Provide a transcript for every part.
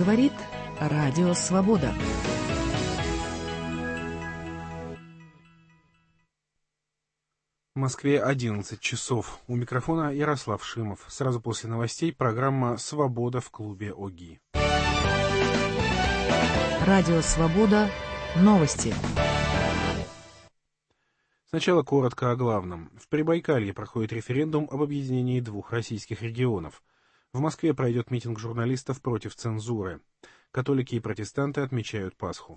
говорит Радио Свобода. В Москве 11 часов. У микрофона Ярослав Шимов. Сразу после новостей программа «Свобода» в клубе ОГИ. Радио Свобода. Новости. Сначала коротко о главном. В Прибайкалье проходит референдум об объединении двух российских регионов. В Москве пройдет митинг журналистов против цензуры. Католики и протестанты отмечают Пасху.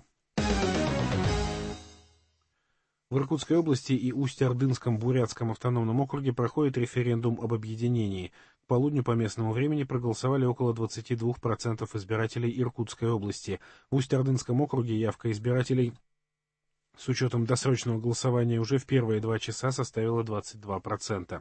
В Иркутской области и Усть-Ордынском Бурятском автономном округе проходит референдум об объединении. К полудню по местному времени проголосовали около 22% избирателей Иркутской области. В Усть-Ордынском округе явка избирателей с учетом досрочного голосования уже в первые 2 часа составила 22%.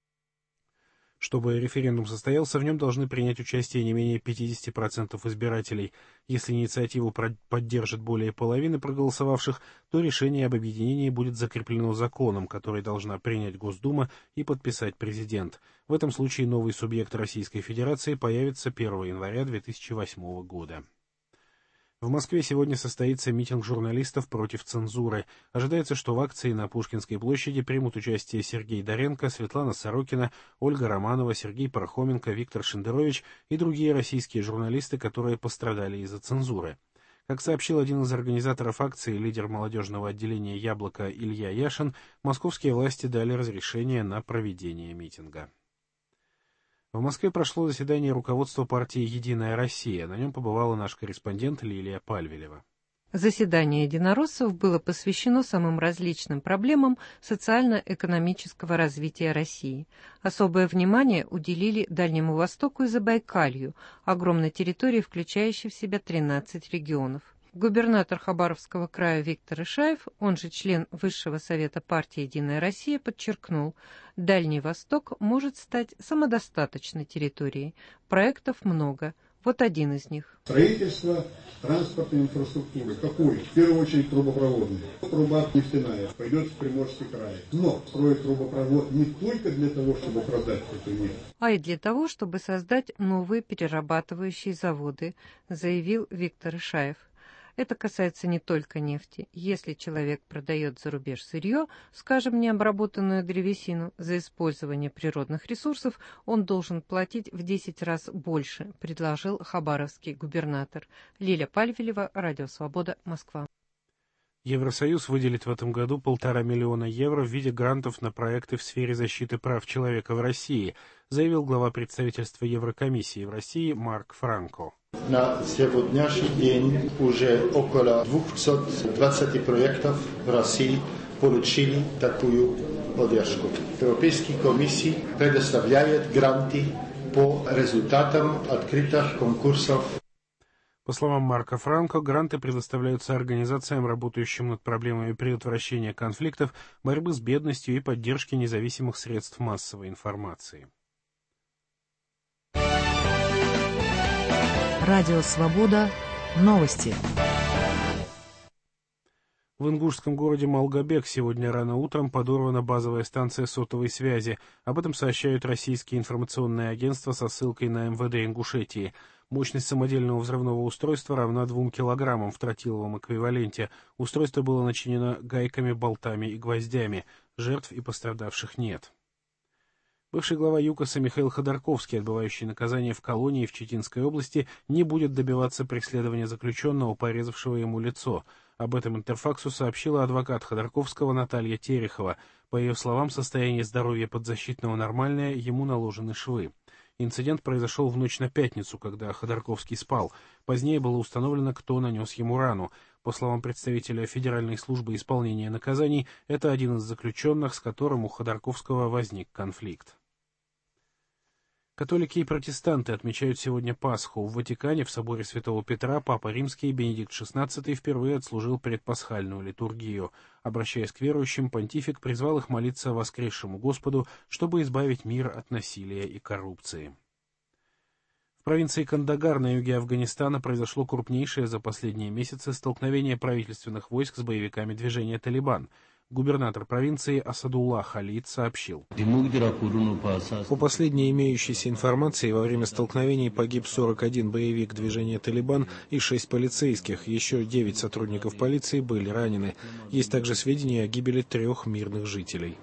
Чтобы референдум состоялся, в нем должны принять участие не менее 50% избирателей. Если инициативу поддержит более половины проголосовавших, то решение об объединении будет закреплено законом, который должна принять Госдума и подписать президент. В этом случае новый субъект Российской Федерации появится 1 января 2008 года. В Москве сегодня состоится митинг журналистов против цензуры. Ожидается, что в акции на Пушкинской площади примут участие Сергей Доренко, Светлана Сорокина, Ольга Романова, Сергей Пархоменко, Виктор Шендерович и другие российские журналисты, которые пострадали из-за цензуры. Как сообщил один из организаторов акции, лидер молодежного отделения «Яблоко» Илья Яшин, московские власти дали разрешение на проведение митинга. В Москве прошло заседание руководства партии «Единая Россия». На нем побывала наш корреспондент Лилия Пальвелева. Заседание единороссов было посвящено самым различным проблемам социально-экономического развития России. Особое внимание уделили Дальнему Востоку и Забайкалью, огромной территории, включающей в себя 13 регионов. Губернатор Хабаровского края Виктор Ишаев, он же член Высшего совета партии «Единая Россия», подчеркнул, Дальний Восток может стать самодостаточной территорией. Проектов много. Вот один из них. Строительство транспортной инфраструктуры. Какой? В первую очередь трубопроводной. Труба нефтяная пойдет в Приморский край. Но строить трубопровод не только для того, чтобы продать эту нефть, а и для того, чтобы создать новые перерабатывающие заводы, заявил Виктор Ишаев. Это касается не только нефти. Если человек продает за рубеж сырье, скажем, необработанную древесину, за использование природных ресурсов, он должен платить в 10 раз больше, предложил хабаровский губернатор. Лиля Пальвелева, Радио Свобода, Москва. Евросоюз выделит в этом году 1,5 миллиона евро в виде грантов на проекты в сфере защиты прав человека в России, заявил глава представительства Еврокомиссии в России Марк Франко. На сегодняшний день уже около 220 проектов в России получили такую поддержку. Европейская комиссия предоставляет гранты по результатам открытых конкурсов. По словам Марка Франко, гранты предоставляются организациям, работающим над проблемами предотвращения конфликтов, борьбы с бедностью и поддержки независимых средств массовой информации. Радио Свобода. Новости. В ингушском городе Малгобек сегодня рано утром подорвана базовая станция сотовой связи. Об этом сообщают российские информационные агентства со ссылкой на МВД Ингушетии. Мощность самодельного взрывного устройства равна 2 килограммам в тротиловом эквиваленте. Устройство было начинено гайками, болтами и гвоздями. Жертв и пострадавших нет. Бывший глава ЮКОСа Михаил Ходорковский, отбывающий наказание в колонии в Читинской области, не будет добиваться преследования заключенного, порезавшего ему лицо. Об этом Интерфаксу сообщила адвокат Ходорковского Наталья Терехова. По ее словам, состояние здоровья подзащитного нормальное, ему наложены швы. Инцидент произошел в ночь на пятницу, когда Ходорковский спал. Позднее было установлено, кто нанес ему рану. По словам представителя Федеральной службы исполнения наказаний, это один из заключенных, с которым у Ходорковского возник конфликт. Католики и протестанты отмечают сегодня Пасху. В Ватикане в соборе Святого Петра Папа Римский Бенедикт XVI впервые отслужил предпасхальную литургию. Обращаясь к верующим, понтифик призвал их молиться воскресшему Господу, чтобы избавить мир от насилия и коррупции. В провинции Кандагар на юге Афганистана произошло крупнейшее за последние месяцы столкновение правительственных войск с боевиками движения «Талибан». Губернатор провинции Асадулла Халид сообщил. По последней имеющейся информации, во время столкновений погиб 41 боевик движения «Талибан» и 6 полицейских. Еще 9 сотрудников полиции были ранены. Есть также сведения о гибели 3 мирных жителей,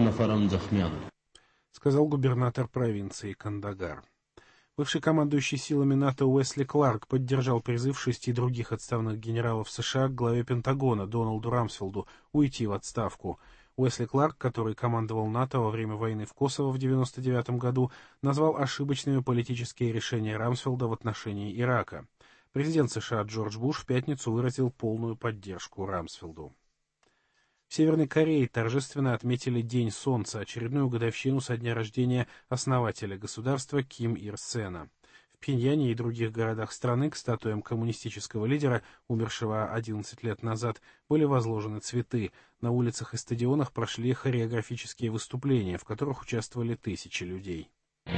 сказал губернатор провинции Кандагар. Бывший командующий силами НАТО Уэсли Кларк поддержал призыв 6 других отставных генералов США к главе Пентагона Дональду Рамсфелду уйти в отставку. Уэсли Кларк, который командовал НАТО во время войны в Косово в 1999 году, назвал ошибочными политические решения Рамсфелда в отношении Ирака. Президент США Джордж Буш в пятницу выразил полную поддержку Рамсфелду. В Северной Корее торжественно отметили День Солнца, очередную годовщину со дня рождения основателя государства Ким Ир Сена. В Пхеньяне и других городах страны к статуям коммунистического лидера, умершего 11 лет назад, были возложены цветы. На улицах и стадионах прошли хореографические выступления, в которых участвовали тысячи людей.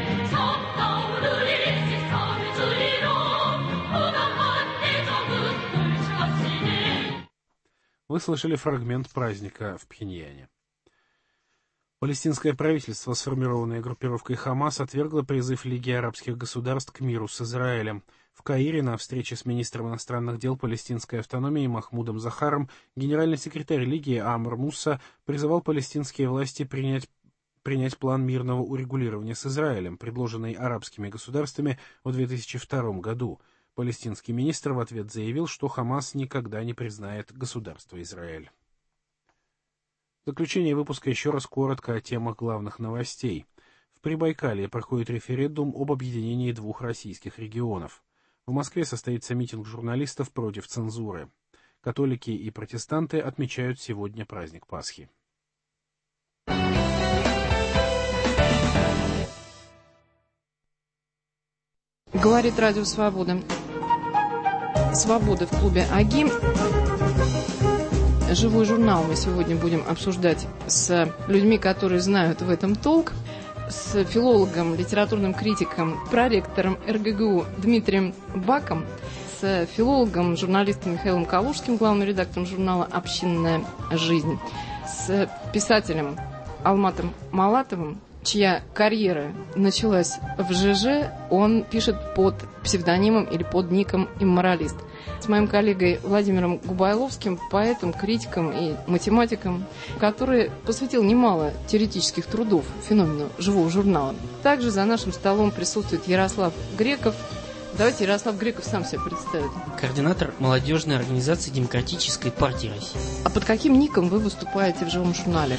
Вы слышали фрагмент праздника в Пхеньяне. Палестинское правительство, сформированное группировкой Хамас, отвергло призыв Лиги арабских государств к миру с Израилем. В Каире на встрече с министром иностранных дел палестинской автономии Махмудом Захаром генеральный секретарь Лиги Амр Мусса призывал палестинские власти принять план мирного урегулирования с Израилем, предложенный арабскими государствами в 2002 году. Палестинский министр в ответ заявил, что Хамас никогда не признает государство Израиль. В заключение выпуска еще раз коротко о темах главных новостей. В Прибайкалье проходит референдум об объединении 2 российских регионов. В Москве состоится митинг журналистов против цензуры. Католики и протестанты отмечают сегодня праздник Пасхи. Говорит Радио Свобода. Свобода в клубе АГИ. Живой журнал мы сегодня будем обсуждать с людьми, которые знают в этом толк. С филологом, литературным критиком, проректором РГГУ Дмитрием Баком. С филологом, журналистом Михаилом Калужским, главным редактором журнала «Общинная жизнь». С писателем Алматом Малатовым, чья карьера началась в ЖЖ, он пишет под псевдонимом или под ником «Имморалист». С моим коллегой Владимиром Губайловским, поэтом, критиком и математиком, который посвятил немало теоретических трудов феномену живого журнала. Также за нашим столом присутствует Ярослав Греков. Давайте Ярослав Греков сам себя представит. Координатор молодежной организации Демократической партии России. А под каким ником вы выступаете в живом журнале?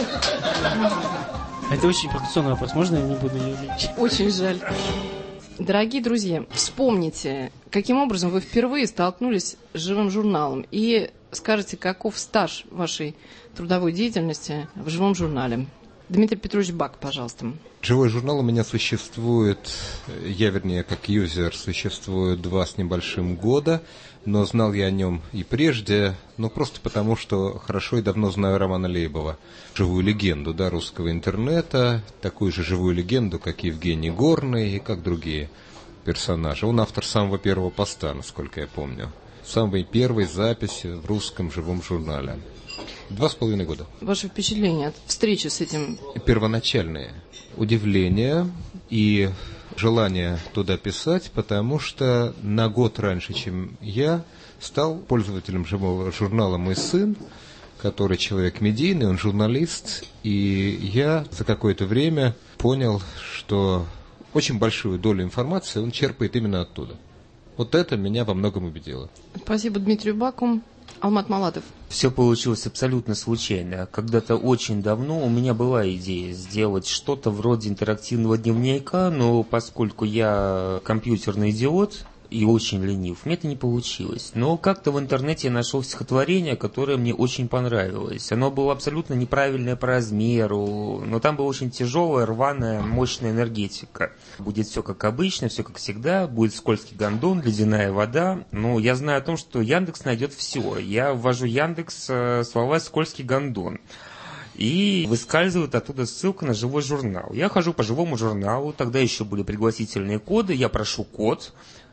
Это очень провокационный вопрос. Можно я не буду ее лечить? Очень жаль. Дорогие друзья, вспомните, каким образом вы впервые столкнулись с живым журналом и скажите, каков стаж вашей трудовой деятельности в живом журнале. Дмитрий Петрович Бак, пожалуйста. Живой журнал у меня существует, я, вернее, как юзер, существую 2 с небольшим года, но знал я о нем и прежде, просто потому, что хорошо и давно знаю Романа Лейбова. Живую легенду, русского интернета, такую же живую легенду, как Евгений Горный и как другие персонажи. Он автор самого первого поста, насколько я помню. Самой первой записи в русском живом журнале. 2,5 года. Ваше впечатление от встречи с этим? Первоначальное удивление и желание туда писать, потому что на год раньше, чем я, стал пользователем живого журнала мой сын, который человек медийный, он журналист, и я за какое-то время понял, что очень большую долю информации он черпает именно оттуда. Вот это меня во многом убедило. Спасибо Дмитрию Баку. Алмат Малатов. Все получилось абсолютно случайно. Когда-то очень давно у меня была идея сделать что-то вроде интерактивного дневника, но поскольку я компьютерный идиот и очень ленив, мне это не получилось. Но как-то в интернете я нашел стихотворение, которое мне очень понравилось. Оно было абсолютно неправильное по размеру, но там была очень тяжелая, рваная, мощная энергетика. Будет все как обычно, все как всегда, будет скользкий гондон, ледяная вода. Но я знаю о том, что Яндекс найдет все. Я ввожу Яндекс слова «скользкий гондон». И выскальзывает оттуда ссылка на живой журнал. Я хожу по живому журналу, тогда еще были пригласительные коды, я прошу код,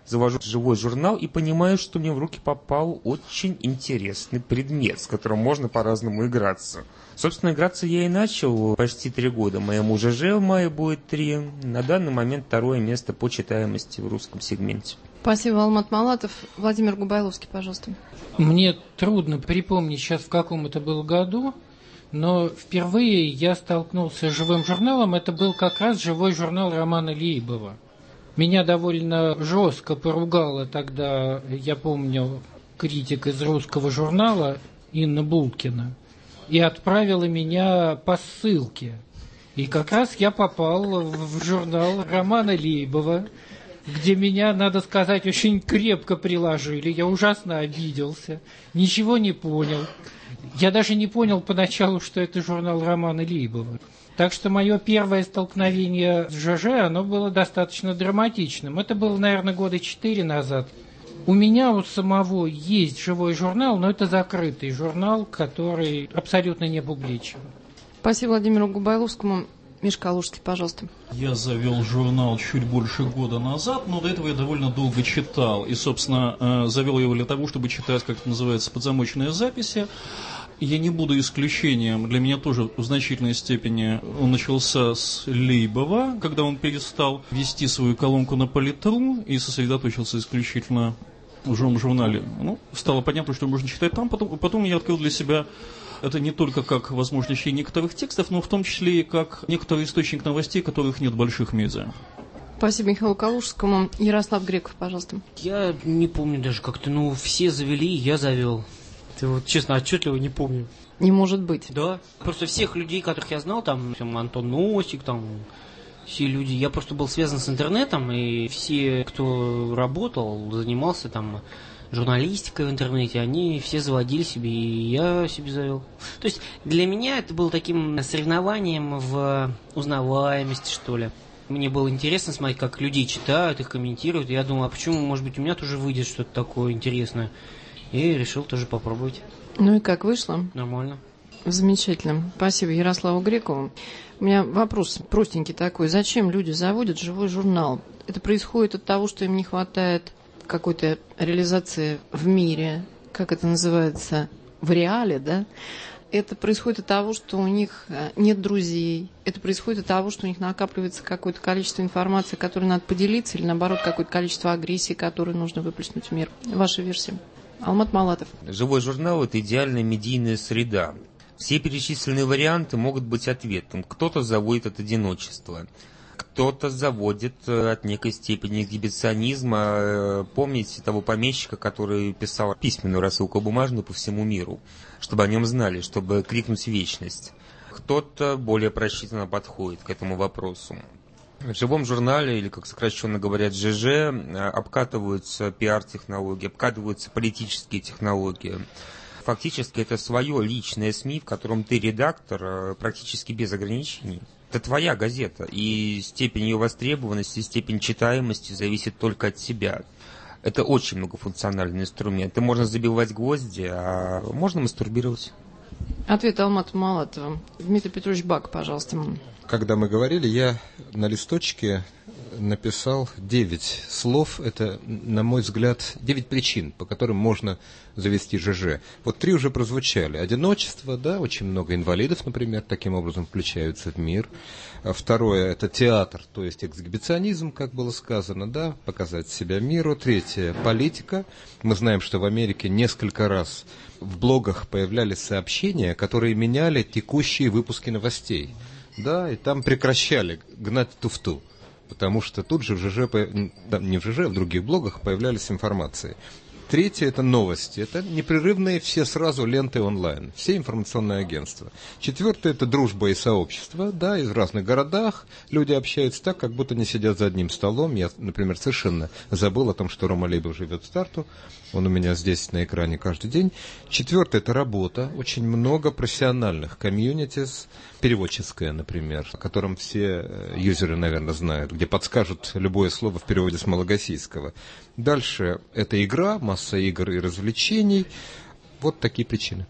завожу живой журнал и понимаю, что мне в руки попал очень интересный предмет, с которым можно по-разному играться. Собственно, играться я и начал почти 3 года. Моему ЖЖ в мае будет 3. На данный момент 2-е место по читаемости в русском сегменте. Спасибо, Алмат Малатов. Владимир Губайловский, пожалуйста. Мне трудно припомнить сейчас, в каком это был году, но впервые я столкнулся с живым журналом. Это был как раз живой журнал Романа Лейбова. Меня довольно жестко поругала тогда, я помню, критик из русского журнала Инна Булкина и отправила меня по ссылке. И как раз я попал в журнал Романа Лейбова, где меня, надо сказать, очень крепко приложили. Я ужасно обиделся, ничего не понял. Я даже не понял поначалу, что это журнал Романа Лейбова. Так что мое первое столкновение с ЖЖ, оно было достаточно драматичным. Это было, наверное, 4 года назад. У меня у самого есть живой журнал, но это закрытый журнал, который абсолютно не публичен. Спасибо Владимиру Губайловскому. Миша Калужский, пожалуйста. Я завел журнал чуть больше года назад, но до этого я довольно долго читал. И, собственно, завел его для того, чтобы читать, как это называется, подзамоченные записи. Я не буду исключением. Для меня тоже в значительной степени он начался с Лейбова, когда он перестал вести свою колонку на Политру и сосредоточился исключительно в журнале. Стало понятно, что можно читать там. Потом я открыл для себя это не только как возможность чтения некоторых текстов, но в том числе и как некоторый источник новостей, которых нет в больших медиа. Спасибо Михаилу Калужскому. Ярослав Греков, пожалуйста. Я не помню даже как-то, все завели, я завел. Ты честно, отчетливо не помню. Не может быть. Да. Просто всех людей, которых я знал, там Антон Носик, все люди, я просто был связан с интернетом, и все, кто работал, занимался журналистикой в интернете, они все заводили себе, и я себе завел. То есть для меня это было таким соревнованием в узнаваемости, что ли. Мне было интересно смотреть, как люди читают, их комментируют, и я думал, а почему, может быть, у меня тоже выйдет что-то такое интересное. И решил тоже попробовать. Ну и как вышло? Нормально. Замечательно. Спасибо Ярославу Грекову. У меня вопрос простенький такой. Зачем люди заводят живой журнал? Это происходит от того, что им не хватает какой-то реализации в мире, как это называется, в реале, да? Это происходит от того, что у них нет друзей. Это происходит от того, что у них накапливается какое-то количество информации, которой надо поделиться, или наоборот, какое-то количество агрессии, которую нужно выплеснуть в мир. Ваша версия. Алмат Малатов. Живой журнал – это идеальная медийная среда. Все перечисленные варианты могут быть ответом. Кто-то заводит от одиночества, кто-то заводит от некой степени эксгибиционизма. Помните того помещика, который писал письменную рассылку бумажную по всему миру, чтобы о нем знали, чтобы крикнуть вечность. Кто-то более просчитанно подходит к этому вопросу. В живом журнале, или, как сокращенно говорят, ЖЖ, обкатываются пиар-технологии, обкатываются политические технологии. Фактически это свое личное СМИ, в котором ты редактор практически без ограничений. Это твоя газета, и степень ее востребованности, степень читаемости зависит только от тебя. Это очень многофункциональный инструмент. И можно забивать гвозди, а можно мастурбировать. Ответ Алмата Малатова. Дмитрий Петрович Бак, пожалуйста. Когда мы говорили, я на листочке написал 9 слов. Это, на мой взгляд, 9 причин, по которым можно завести ЖЖ. 3 уже прозвучали. Одиночество, да, очень много инвалидов, например, таким образом включаются в мир. Второе – это театр, то есть эксгибиционизм, как было сказано, да, показать себя миру. Третье – политика. Мы знаем, что в Америке несколько раз в блогах появлялись сообщения, которые меняли текущие выпуски новостей. Да, и там прекращали гнать туфту, потому что тут же в ЖЖ, не в ЖЖ, а в других блогах появлялись информации. Третье – это новости. Это непрерывные все сразу ленты онлайн, все информационные агентства. Четвертое – это дружба и сообщество. Да, из разных городах люди общаются так, как будто не сидят за одним столом. Я, например, совершенно забыл о том, что Рома Лейбов живет в Тарту. Он у меня здесь на экране каждый день. Четвертое – это работа. Очень много профессиональных комьюнитис. Переводческая, например, о котором все юзеры, наверное, знают, где подскажут любое слово в переводе с малагасийского. Дальше это игра, масса игр и развлечений. Вот такие причины.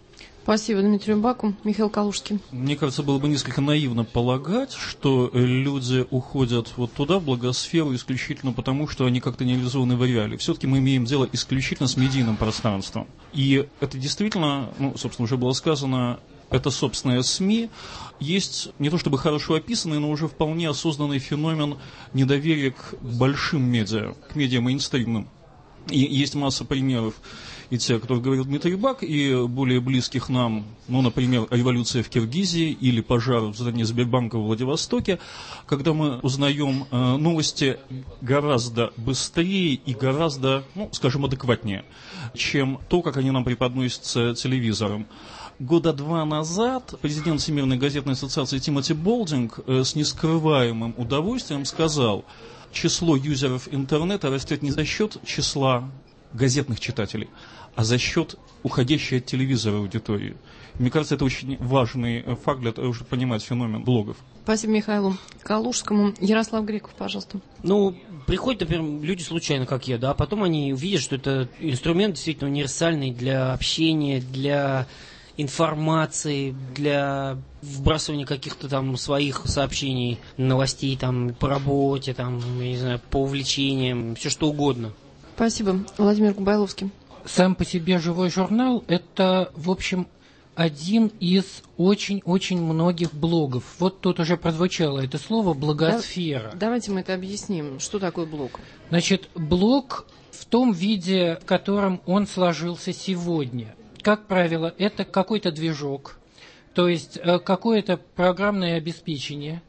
Спасибо Дмитрию Баку. Михаил Калужский. Мне кажется, было бы несколько наивно полагать, что люди уходят вот туда, в благосферу, исключительно потому, что они как-то не реализованы в реале. Все-таки мы имеем дело исключительно с медийным пространством. И это действительно, собственно, уже было сказано, это собственные СМИ. Есть не то чтобы хорошо описанный, но уже вполне осознанный феномен недоверия к большим медиа, к медиа мейнстримным. И есть масса примеров, и те, о которых говорил Дмитрий Бак, и более близких нам, например, революция в Киргизии или пожар в здании Сбербанка в Владивостоке, когда мы узнаем новости гораздо быстрее и гораздо, скажем, адекватнее, чем то, как они нам преподносятся телевизором. Года 2 назад президент Всемирной газетной ассоциации Тимоти Болдинг с нескрываемым удовольствием сказал: число юзеров интернета растет не за счет числа газетных читателей, а за счет уходящей от телевизора аудитории. Мне кажется, это очень важный факт для того, чтобы понимать феномен блогов. Спасибо Михаилу Калужскому. Ярослав Греков, пожалуйста. Приходят, например, люди случайно, как я, да, а потом они увидят, что это инструмент действительно универсальный для общения, для информации, для вбрасывания каких-то там своих сообщений, новостей там по работе, там, я не знаю, по увлечениям, все что угодно. Спасибо. Владимир Губайловский. Сам по себе живой журнал – это, в общем, один из очень-очень многих блогов. Вот тут уже прозвучало это слово «блогосфера». Давайте мы это объясним. Что такое блог? Значит, блог в том виде, в котором он сложился сегодня. Как правило, это какой-то движок, то есть какое-то программное обеспечение.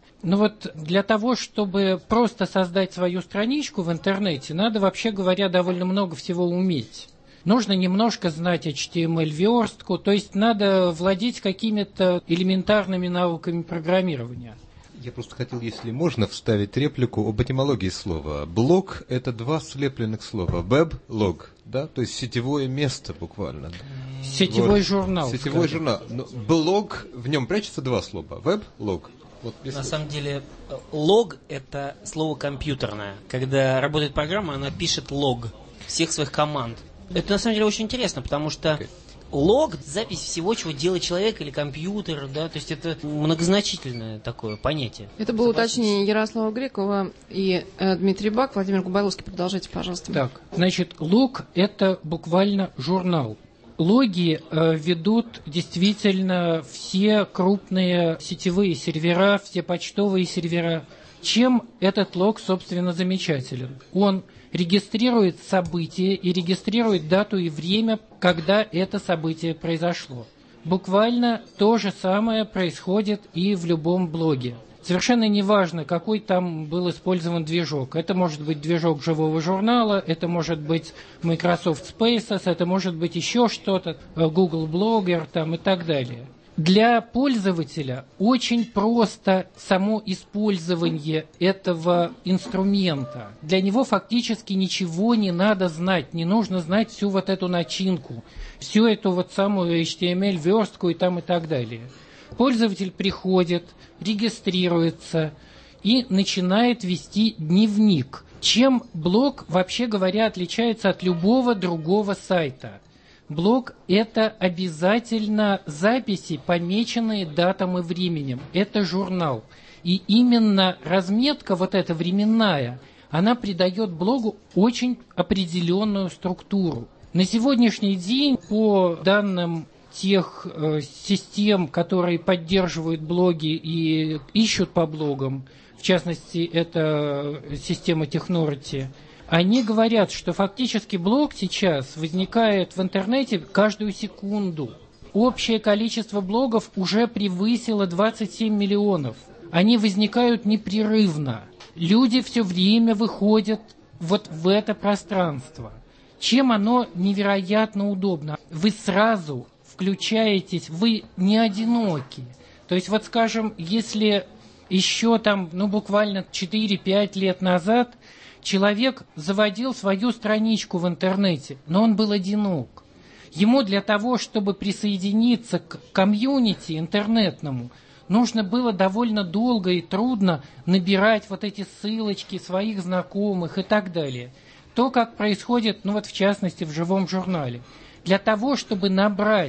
Для того, чтобы просто создать свою страничку в интернете, надо, вообще говоря, довольно много всего уметь. Нужно немножко знать HTML-верстку, то есть надо владеть какими-то элементарными навыками программирования. Я просто хотел, если можно, вставить реплику об этимологии слова. Блог – это 2 слепленных слова. Веб-лог, да, то есть сетевое место буквально. Сетевой журнал. Сетевой журнал. Но блог, в нем прячется 2 слова. Веб-лог. На самом деле, лог – это слово компьютерное. Когда работает программа, она пишет лог всех своих команд. Это на самом деле очень интересно, потому что лог – запись всего, чего делает человек или компьютер, да, то есть это многозначительное такое понятие. Это было уточнение Ярослава Грекова и Дмитрий Бак. Владимир Губайловский, продолжайте, пожалуйста. Так, значит, лог – это буквально журнал. Логи ведут действительно все крупные сетевые сервера, все почтовые сервера. Чем этот лог, собственно, замечателен? Он регистрирует событие и регистрирует дату и время, когда это событие произошло. Буквально то же самое происходит и в любом блоге. Совершенно неважно, какой там был использован движок. Это может быть движок живого журнала, это может быть Microsoft Spaces, это может быть еще что-то, Google Blogger там, и так далее. Для пользователя очень просто само использование этого инструмента. Для него фактически ничего не надо знать, не нужно знать всю вот эту начинку, всю эту самую HTML-верстку и так далее. Пользователь приходит, регистрируется и начинает вести дневник. Чем блог, вообще говоря, отличается от любого другого сайта? Блог – это обязательно записи, помеченные датам и временем. Это журнал. И именно разметка вот эта временная, она придает блогу очень определенную структуру. На сегодняшний день, по данным тех систем, которые поддерживают блоги и ищут по блогам, в частности, это система Technority, они говорят, что фактически блог сейчас возникает в интернете каждую секунду. Общее количество блогов уже превысило 27 миллионов. Они возникают непрерывно. Люди все время выходят вот в это пространство. Чем оно невероятно удобно? Вы сразу включаетесь, вы не одиноки. То есть, вот скажем, если еще там, буквально 4-5 лет назад человек заводил свою страничку в интернете, но он был одинок. Ему для того, чтобы присоединиться к комьюнити интернетному, нужно было довольно долго и трудно набирать вот эти ссылочки своих знакомых и так далее. То, как происходит, в частности, в живом журнале. Для того, чтобы набрать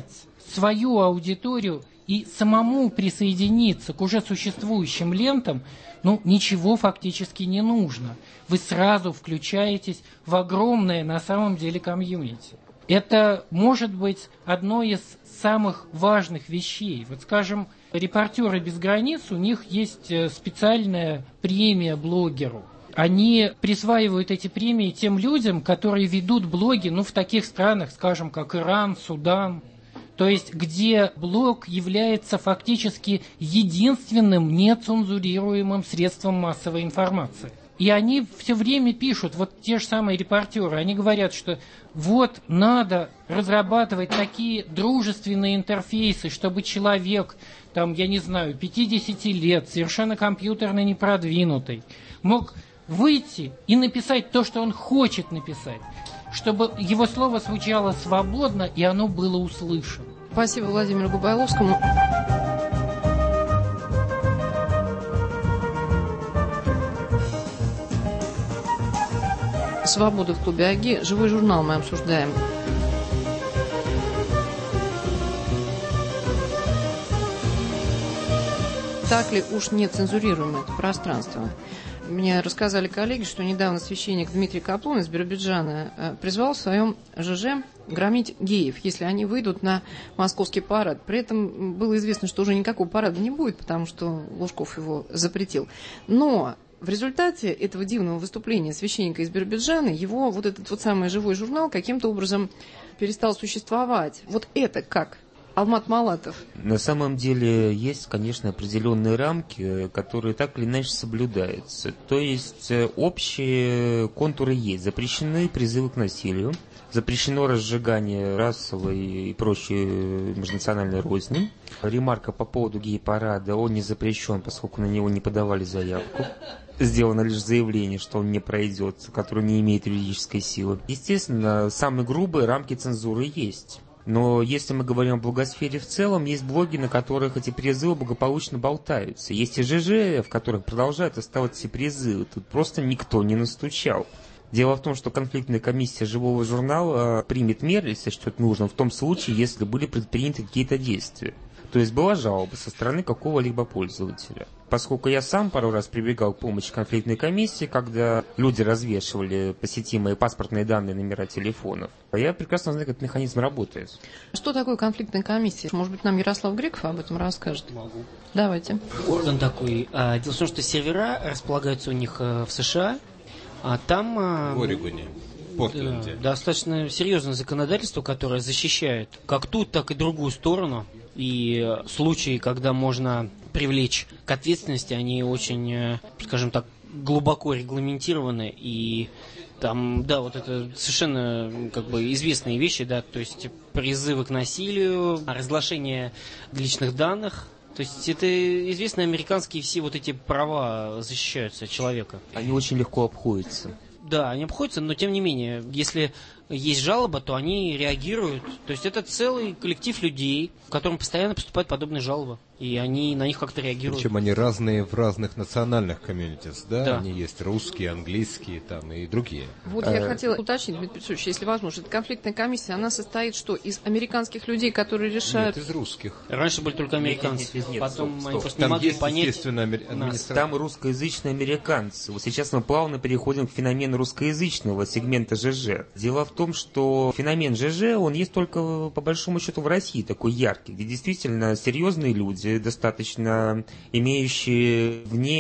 свою аудиторию и самому присоединиться к уже существующим лентам, ничего фактически не нужно. Вы сразу включаетесь в огромное на самом деле комьюнити. Это может быть одной из самых важных вещей. Вот, скажем, «Репортеры без границ», у них есть специальная премия блогеру. Они присваивают эти премии тем людям, которые ведут блоги, в таких странах, скажем, как Иран, Судан. То есть, где блог является фактически единственным нецензурируемым средством массовой информации. И они все время пишут, вот те же самые репортеры, они говорят, что вот надо разрабатывать такие дружественные интерфейсы, чтобы человек, 50 лет, совершенно компьютерно не продвинутый, мог выйти и написать то, что он хочет написать, чтобы его слово звучало свободно и оно было услышано. Спасибо Владимиру Губайловскому. «Свобода» в клубе АГИ. Живой журнал мы обсуждаем. Так ли уж не цензурируемо это пространство? Мне рассказали коллеги, что недавно священник Дмитрий Каплун из Биробиджана призвал в своем ЖЖ громить геев, если они выйдут на московский парад. При этом было известно, что уже никакого парада не будет, потому что Лужков его запретил. Но в результате этого дивного выступления священника из Биробиджана его вот этот вот самый живой журнал каким-то образом перестал существовать. Вот это как? Алмат Малатов. На самом деле есть, конечно, определенные рамки, которые так или иначе соблюдаются. То есть общие контуры есть. Запрещены призывы к насилию, запрещено разжигание расовой и прочей межнациональной розни. Ремарка по поводу гей-парада, он не запрещен, поскольку на него не подавали заявку. Сделано лишь заявление, что он не пройдет, которое не имеет юридической силы. Естественно, самые грубые рамки цензуры есть. Но если мы говорим о блогосфере в целом, есть блоги, на которых эти призывы благополучно болтаются. Есть и ЖЖ, в которых продолжают оставаться эти призывы. Тут просто никто не настучал. Дело в том, что конфликтная комиссия живого журнала примет меры, если считает нужным, в том случае, если были предприняты какие-то действия. То есть была жалоба со стороны какого-либо пользователя. Поскольку я сам пару раз прибегал к помощи конфликтной комиссии, когда люди развешивали по сети мои паспортные данные, номера телефонов, я прекрасно знаю, как этот механизм работает. Что такое конфликтная комиссия? Может быть, нам Ярослав Греков об этом расскажет? Могу. Давайте. Орган такой. Дело в том, что сервера располагаются у них в США, а там... В Орегоне. Портленде. Достаточно серьезное законодательство, которое защищает как ту, так и другую сторону. И случаи, когда можно привлечь к ответственности, они очень, скажем так, глубоко регламентированы. И там, да, вот это совершенно известные вещи, да, то есть призывы к насилию, разглашение личных данных. То есть это известные американские все вот эти права защищаются человека. Они очень легко обходятся. Да, они обходятся, но тем не менее, если есть жалоба, то они реагируют. То есть это целый коллектив людей, к которым постоянно поступают подобные жалобы. И они на них как-то реагируют. Причем они разные в разных национальных комьюнитис, да? Да. Они есть русские, английские там и другие. Вот я хотела уточнить, Дмитрий Петрович, если возможно, эта конфликтная комиссия, она состоит что? Из американских людей, которые решают... Нет, из русских. Раньше были только американцы. Нет, Потом стоп. они просто Там не могли есть, понять. естественно, администрация. Там русскоязычные американцы. Вот сейчас мы плавно переходим к феномену русскоязычного сегмента ЖЖ. Дело в том, что феномен ЖЖ, он есть только по большому счету в России, такой яркий, где действительно серьезные люди, достаточно имеющие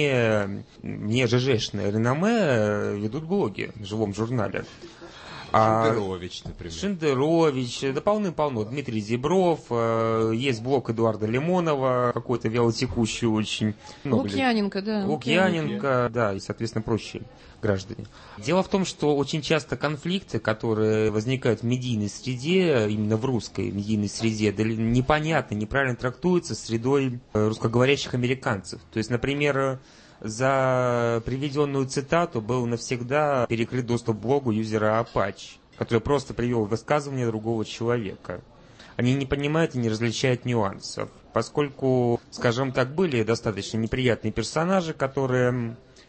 вне ЖЖшное реноме, ведут блоги в живом журнале. Шендерович, например. Шендерович, да полным-полно. Дмитрий Зебров, есть блог Эдуарда Лимонова, какой-то вялотекущий очень. Лукьяненко, да. Лукьяненко, да, и, соответственно, прочие граждане. Дело в том, что очень часто конфликты, которые возникают в медийной среде, именно в русской медийной среде, непонятно, неправильно трактуются средой русскоговорящих американцев. То есть, например, за приведенную цитату был навсегда перекрыт доступ к блогу юзера Apache, который просто привел высказывание другого человека. Они не понимают и не различают нюансов, поскольку, скажем так, были достаточно неприятные персонажи, которые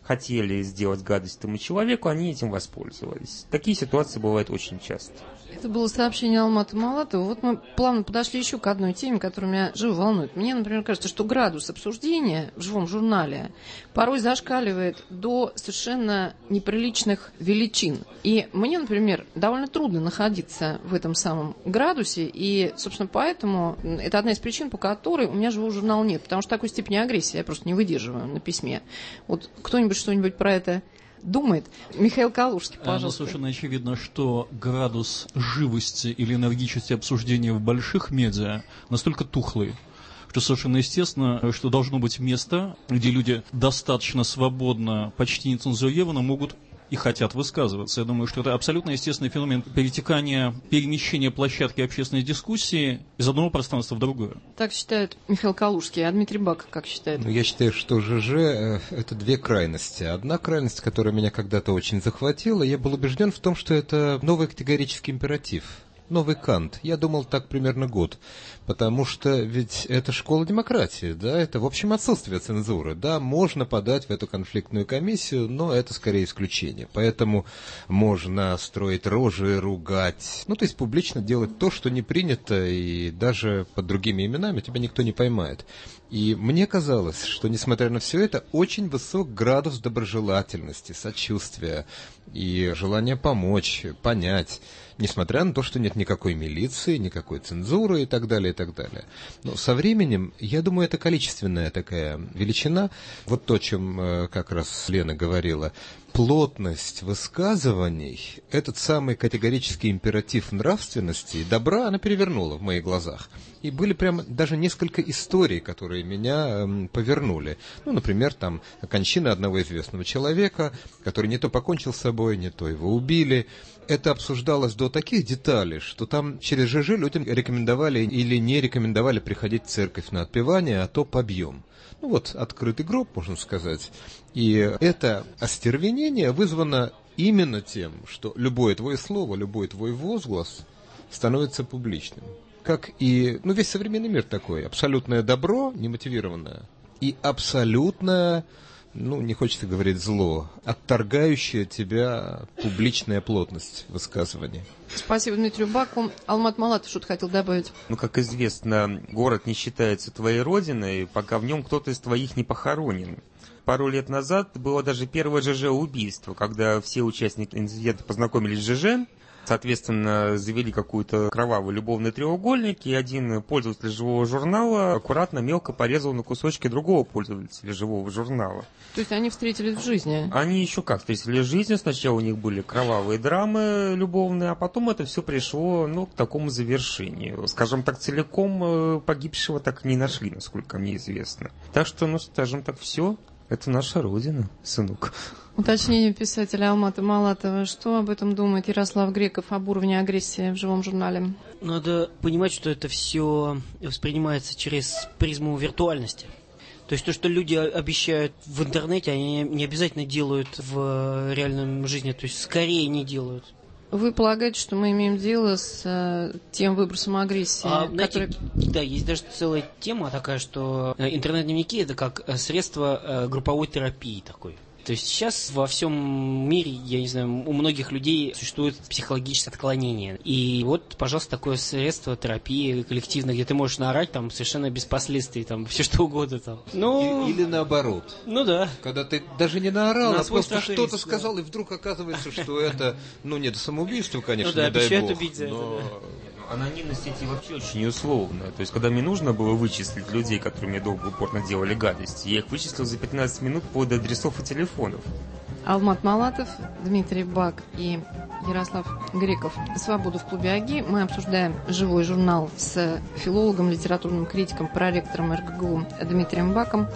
хотели сделать гадость этому человеку, они этим воспользовались. Такие ситуации бывают очень часто. Это было сообщение Алмата Малатова. Вот мы плавно подошли еще к одной теме, которая меня живо волнует. Мне, например, кажется, что градус обсуждения в живом журнале порой зашкаливает до совершенно неприличных величин. И мне, например, довольно трудно находиться в этом самом градусе. И, собственно, поэтому это одна из причин, по которой у меня живого журнала нет. Потому что такой степени агрессии я просто не выдерживаю на письме. Вот кто-нибудь что-нибудь про это думает? Михаил Калужский, пожалуйста. Совершенно очевидно, что градус живости или энергичности обсуждения в больших медиа настолько тухлый, что совершенно естественно, что должно быть место, где люди достаточно свободно, почти нецензурированно могут и хотят высказываться. Я думаю, что это абсолютно естественный феномен перетекания, перемещения площадки общественной дискуссии из одного пространства в другое. Так считает Михаил Калужский. А Дмитрий Бак как считает? Я считаю, что ЖЖ – это две крайности. Одна крайность, которая меня когда-то очень захватила, я был убежден в том, что это новый категорический императив. Новый Кант. Я думал так примерно год. Потому что ведь это школа демократии, да, это, в общем, отсутствие цензуры. Да, можно подать в эту конфликтную комиссию, но это скорее исключение. Поэтому можно строить рожи, ругать, то есть публично делать то, что не принято, и даже под другими именами тебя никто не поймает. И мне казалось, что, несмотря на все это, очень высок градус доброжелательности, сочувствия и желания помочь, понять, несмотря на то, что нет никакой милиции, никакой цензуры и так далее, и так далее. Но со временем, я думаю, это количественная такая величина. Вот то, о чем как раз Лена говорила. Плотность высказываний, этот самый категорический императив нравственности и добра, она перевернула в моих глазах. И были прямо даже несколько историй, которые меня повернули. Например, там кончина одного известного человека, который не то покончил с собой, не то его убили. Это обсуждалось до таких деталей, что там через ЖЖ людям рекомендовали или не рекомендовали приходить в церковь на отпевание, а то побьем. Открытый гроб, можно сказать. И это остервенение вызвано именно тем, что любое твое слово, любой твой возглас становится публичным. Как и, весь современный мир такой. Абсолютное добро, немотивированное, и абсолютное, не хочется говорить зло, отторгающая тебя публичная плотность высказывания. Спасибо Дмитрию Баку. Алмат Малатов что-то хотел добавить. Как известно, город не считается твоей родиной, пока в нем кто-то из твоих не похоронен. Пару лет назад было даже первое ЖЖ-убийство, когда все участники инцидента познакомились с ЖЖ, соответственно, завели какой-то кровавый любовный треугольник, и один пользователь живого журнала аккуратно мелко порезал на кусочки другого пользователя живого журнала. То есть они встретились в жизни? Они еще как встретились в жизни. Сначала у них были кровавые драмы любовные, а потом это все пришло, к такому завершению. Скажем так, целиком погибшего так и не нашли, насколько мне известно. Так что, скажем так, все. Это наша родина, сынок. Уточнение писателя Алмата Малатова. Что об этом думает Ярослав Греков об уровне агрессии в живом журнале? Надо понимать, что это все воспринимается через призму виртуальности. То есть то, что люди обещают в интернете, они не обязательно делают в реальной жизни, то есть скорее не делают. Вы полагаете, что мы имеем дело с тем выбросом агрессии, который... Да, есть даже целая тема такая, что интернет-дневники – это как средство групповой терапии такой. То есть сейчас во всем мире, я не знаю, у многих людей существует психологическое отклонение. И вот, пожалуйста, такое средство терапии коллективной, где ты можешь наорать там совершенно без последствий, там все что угодно там. Или наоборот. Да. Когда ты даже не наорал, а просто что-то сказал, и вдруг оказывается, что это, не до самоубийства, конечно, не дай бог. Убить за это, да. Анонимность сети вообще очень условная. То есть, когда мне нужно было вычислить людей, которые мне долго упорно делали гадости, я их вычислил за 15 минут по адресов и телефонов. Алмат Малатов, Дмитрий Бак и Ярослав Греков. «Свободу в клубе АГИ». Мы обсуждаем живой журнал с филологом, литературным критиком, проректором РГГУ Дмитрием Баком,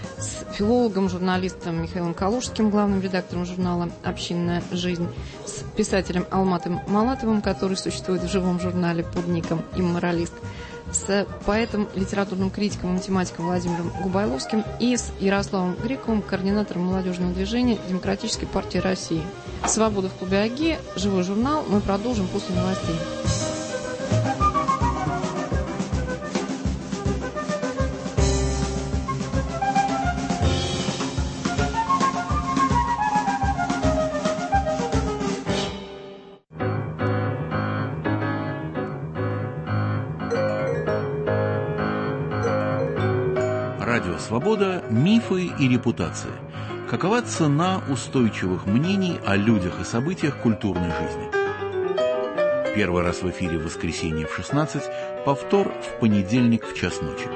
с филологом, журналистом Михаилом Калужским, главным редактором журнала «Общинная жизнь», с писателем Алматом Малатовым, который существует в живом журнале под ником «Имморалист», с поэтом, литературным критиком и математиком Владимиром Губайловским и с Ярославом Грековым, координатором молодежного движения Демократической партии России. «Свобода в клубе АГИ», живой журнал. Мы продолжим после новостей. Радио «Свобода» «Мифы и репутация». Какова цена устойчивых мнений о людях и событиях культурной жизни? Первый раз в эфире в воскресенье в 16, повтор в понедельник в час ночи.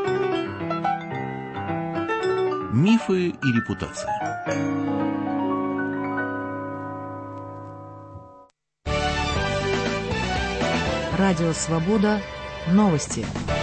Мифы и репутация. Радио «Свобода». Новости.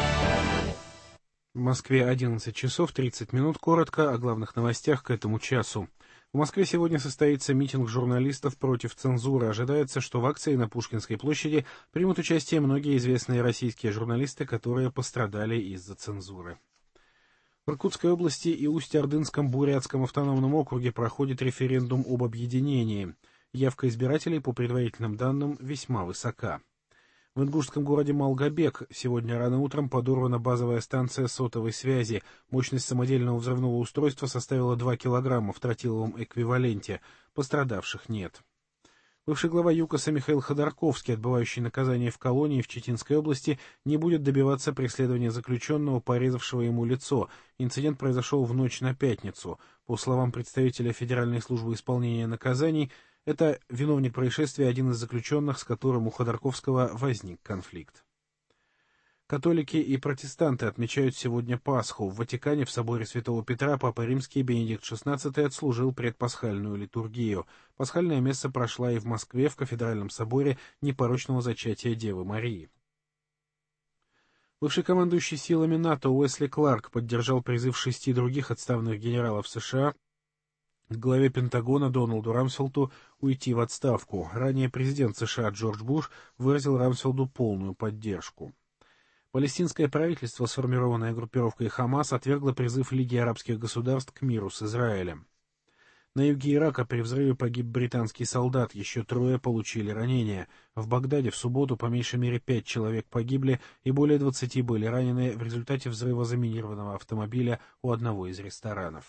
В Москве 11 часов 30 минут. Коротко о главных новостях к этому часу. В Москве сегодня состоится митинг журналистов против цензуры. Ожидается, что в акции на Пушкинской площади примут участие многие известные российские журналисты, которые пострадали из-за цензуры. В Иркутской области и Усть-Ордынском Бурятском автономном округе проходит референдум об объединении. Явка избирателей, по предварительным данным, весьма высока. В ингушском городе Малгобек сегодня рано утром подорвана базовая станция сотовой связи. Мощность самодельного взрывного устройства составила 2 килограмма в тротиловом эквиваленте. Пострадавших нет. Бывший глава ЮКОСа Михаил Ходорковский, отбывающий наказание в колонии в Читинской области, не будет добиваться преследования заключенного, порезавшего ему лицо. Инцидент произошел в ночь на пятницу. По словам представителя Федеральной службы исполнения наказаний, это виновник происшествия, один из заключенных, с которым у Ходорковского возник конфликт. Католики и протестанты отмечают сегодня Пасху. В Ватикане в соборе Святого Петра Папа Римский Бенедикт XVI отслужил предпасхальную литургию. Пасхальная месса прошла и в Москве в Кафедральном соборе Непорочного зачатия Девы Марии. Бывший командующий силами НАТО Уэсли Кларк поддержал призыв 6 других отставных генералов США к главе Пентагона Дональду Рамсфелду уйти в отставку. Ранее президент США Джордж Буш выразил Рамсфелду полную поддержку. Палестинское правительство, сформированное группировкой Хамас, отвергло призыв Лиги арабских государств к миру с Израилем. На юге Ирака при взрыве погиб британский солдат, еще 3 получили ранения. В Багдаде в субботу по меньшей мере 5 человек погибли и более 20 были ранены в результате взрыва заминированного автомобиля у одного из ресторанов.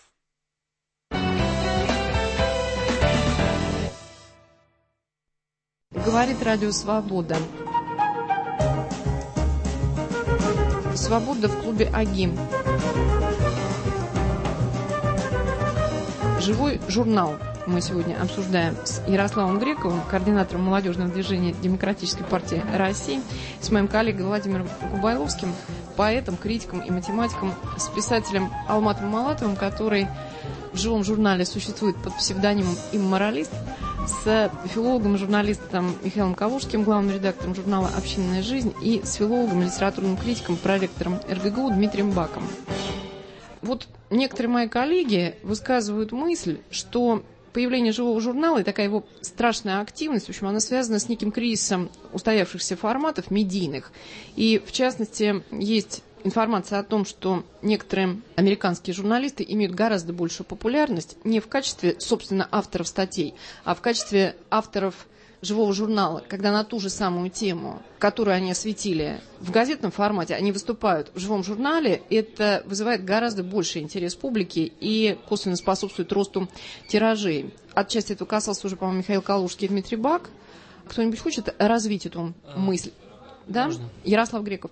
Говорит Радио «Свобода». «Свобода» в клубе «Агим». Живой журнал мы сегодня обсуждаем с Ярославом Грековым, координатором молодежного движения Демократической партии России, с моим коллегой Владимиром Губайловским, поэтом, критиком и математиком, с писателем Алматом Малатовым, который в живом журнале существует под псевдонимом «Имморалист», с филологом и журналистом Михаилом Калужским, главным редактором журнала «Общинная жизнь», и с филологом, литературным критиком, проректором РГГУ Дмитрием Баком. Вот некоторые мои коллеги высказывают мысль, что появление живого журнала и такая его страшная активность, в общем, она связана с неким кризисом устоявшихся форматов медийных. И, в частности, есть информация о том, что некоторые американские журналисты имеют гораздо большую популярность не в качестве, собственно, авторов статей, а в качестве авторов живого журнала, когда на ту же самую тему, которую они осветили в газетном формате, они выступают в живом журнале, это вызывает гораздо больший интерес публики и косвенно способствует росту тиражей. Отчасти этого касался уже, по-моему, Михаил Калужский и Дмитрий Бак. Кто-нибудь хочет развить эту мысль? Да? Можно? Ярослав Греков.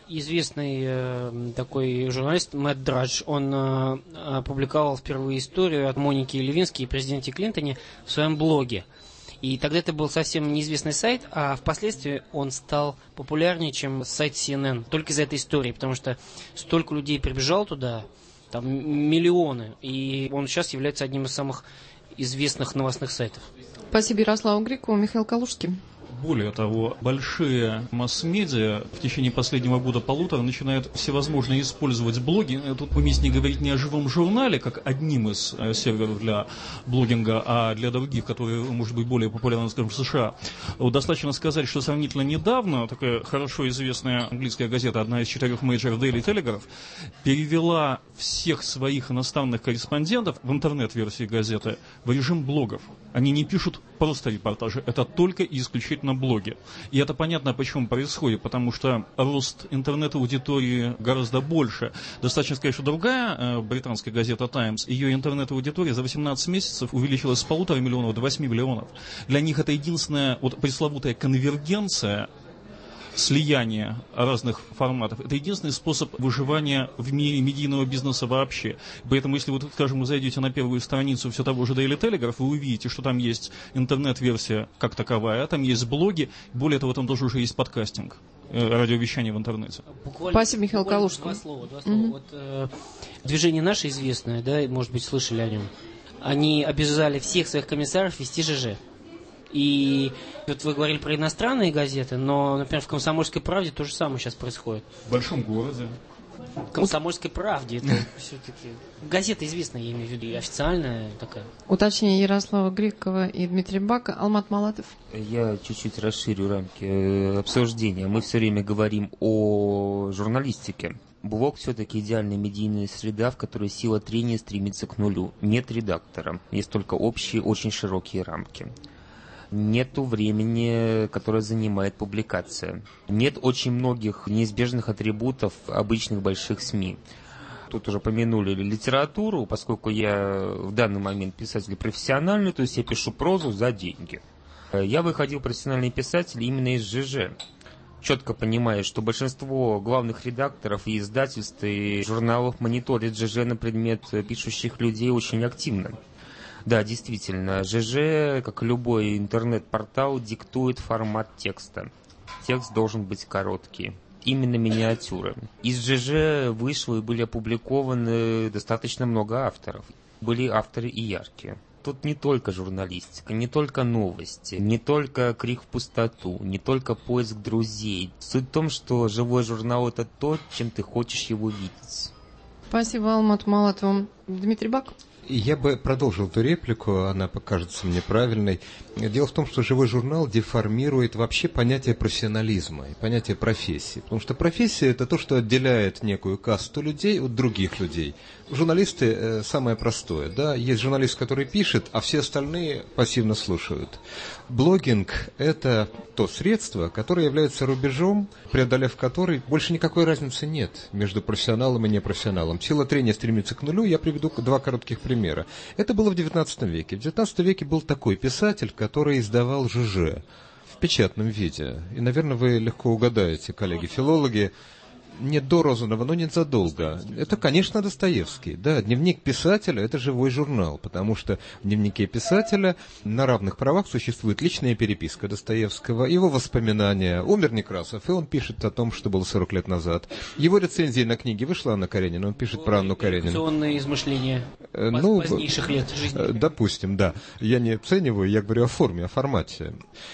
Известный такой журналист Мэтт Драдж, он опубликовал впервые историю от Моники Левински и президенте Клинтоне в своем блоге. И тогда это был совсем неизвестный сайт, а впоследствии он стал популярнее, чем сайт CNN, только из-за этой истории, потому что столько людей прибежало туда, там миллионы, и он сейчас является одним из самых известных новостных сайтов. Спасибо Ярославу Грекову. Михаил Калужский. Более того, большие масс-медиа в течение последнего года-полутора начинают всевозможно использовать блоги. Тут уместнее говорить не о живом журнале, как одним из серверов для блогинга, а для других, которые, может быть, более популярны, скажем, в США. Вот достаточно сказать, что сравнительно недавно такая хорошо известная английская газета, одна из 4 мейджоров Daily Telegraph, перевела всех своих иностранных корреспондентов в интернет-версии газеты в режим блогов. Они не пишут просто репортажи, это только и исключительно блоги. И это понятно, почему происходит, потому что рост интернет-аудитории гораздо больше. Достаточно сказать, что другая британская газета «Таймс», ее интернет-аудитория за 18 месяцев увеличилась с 1,5 миллиона до 8 миллионов. Для них это единственная вот пресловутая конвергенция слияние разных форматов. Это единственный способ выживания в мире медийного бизнеса вообще. Поэтому, если вот, скажем, вы зайдете на первую страницу все того же Daily Telegraph, вы увидите, что там есть интернет-версия как таковая, там есть блоги, более того, там тоже уже есть подкастинг, радиовещание в интернете. Спасибо, Михаил Калужский. Два слова. Вот, движение наше известное, да, может быть, слышали о нем. Они обязали всех своих комиссаров вести ЖЖ. И вот вы говорили про иностранные газеты, но, например, в «Комсомольской правде» то же самое сейчас происходит. В большом городе. В «Комсомольской правде» это все-таки газета известная, я имею в виду, и официальная такая. Уточнение Ярослава Грекова и Дмитрия Бака. Алмат Малатов. Я чуть-чуть расширю рамки обсуждения. Мы все время говорим о журналистике. Блог все-таки идеальная медийная среда, в которой сила трения стремится к нулю. Нет редактора, есть только общие, очень широкие рамки. Нету времени, которое занимает публикация. Нет очень многих неизбежных атрибутов обычных больших СМИ. Тут уже помянули литературу, поскольку я в данный момент писатель профессиональный, то есть я пишу прозу за деньги. Я выходил профессиональный писатель именно из ЖЖ. Четко понимая, что большинство главных редакторов и издательств и журналов мониторят ЖЖ на предмет пишущих людей очень активно. Да, действительно, ЖЖ, как и любой интернет-портал, диктует формат текста. Текст должен быть короткий. Именно миниатюры. Из ЖЖ вышло и были опубликованы достаточно много авторов. Были авторы и яркие. Тут не только журналистика, не только новости, не только крик в пустоту, не только поиск друзей. Суть в том, что живой журнал – это то, чем ты хочешь его видеть. Спасибо, Алмат Малатов. Дмитрий Бак. Я бы продолжил эту реплику, она покажется мне правильной. Дело в том, что живой журнал деформирует вообще понятие профессионализма и понятие профессии. Потому что профессия – это то, что отделяет некую касту людей от других людей. Журналисты – самое простое. Да? Есть журналист, который пишет, а все остальные пассивно слушают. Блогинг – это то средство, которое является рубежом, преодолев который больше никакой разницы нет между профессионалом и непрофессионалом. Сила трения стремится к нулю. Я приведу два коротких примера. Это было в XIX веке. В XIX веке был такой писатель, который издавал ЖЖ в печатном виде. И, наверное, вы легко угадаете, коллеги-филологи, не до Розанова, но не задолго. Это, конечно, Достоевский. Да, дневник писателя – это живой журнал, потому что в дневнике писателя на равных правах существует личная переписка Достоевского, его воспоминания. Умер Некрасов, и он пишет о том, что было 40 лет назад. Его рецензия на книге вышла Анна Каренина, он пишет про Анну Каренину. Редакционные измышления позднейших лет жизни. Допустим, да. Я не оцениваю, я говорю о форме, о формате.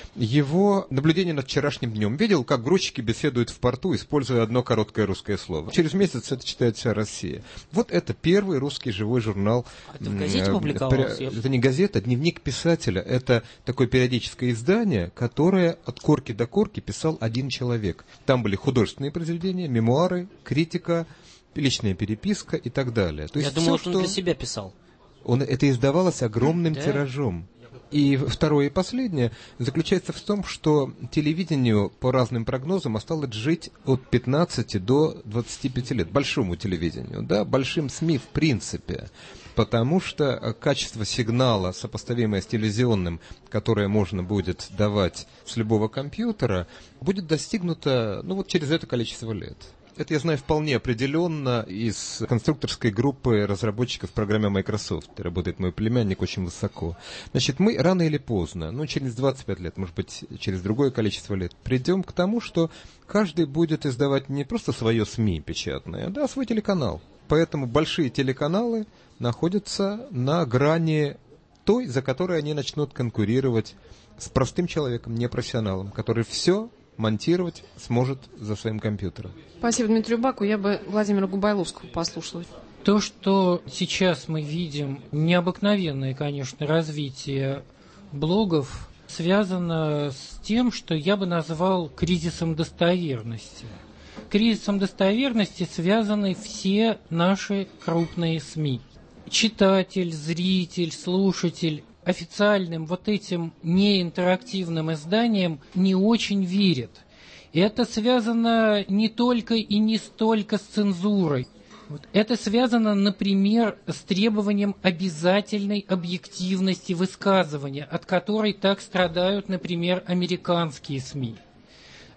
Его наблюдение над вчерашним днем. Видел, как грузчики беседуют в порту, используя одно короткое русское слово. Через месяц это читает вся Россия. Вот это первый русский живой журнал. Это в газете публиковался? Это не газета, а дневник писателя. Это такое периодическое издание, которое от корки до корки писал один человек. Там были художественные произведения, мемуары, критика, личная переписка и так далее. То есть я думал, что он для себя писал. Это издавалось огромным тиражом. И второе и последнее заключается в том, что телевидению по разным прогнозам осталось жить от 15 до 25 лет. Большому телевидению, да, большим СМИ в принципе. Потому что качество сигнала, сопоставимое с телевизионным, которое можно будет давать с любого компьютера, будет достигнуто через это количество лет. Это я знаю вполне определенно из конструкторской группы разработчиков в программе Microsoft. Работает мой племянник очень высоко. Значит, мы рано или поздно, через 25 лет, может быть, через другое количество лет, придем к тому, что каждый будет издавать не просто свое СМИ печатное, а свой телеканал. Поэтому большие телеканалы находятся на грани той, за которой они начнут конкурировать с простым человеком, непрофессионалом, который все монтировать сможет за своим компьютером. Спасибо Дмитрию Баку. Я бы Владимира Губайловского послушала. То, что сейчас мы видим, необыкновенное, конечно, развитие блогов, связано с тем, что я бы назвал кризисом достоверности. Кризисом достоверности связаны все наши крупные СМИ. Читатель, зритель, слушатель официальным этим неинтерактивным изданиям не очень верят. И это связано не только и не столько с цензурой. Это связано, например, с требованием обязательной объективности высказывания, от которой так страдают, например, американские СМИ.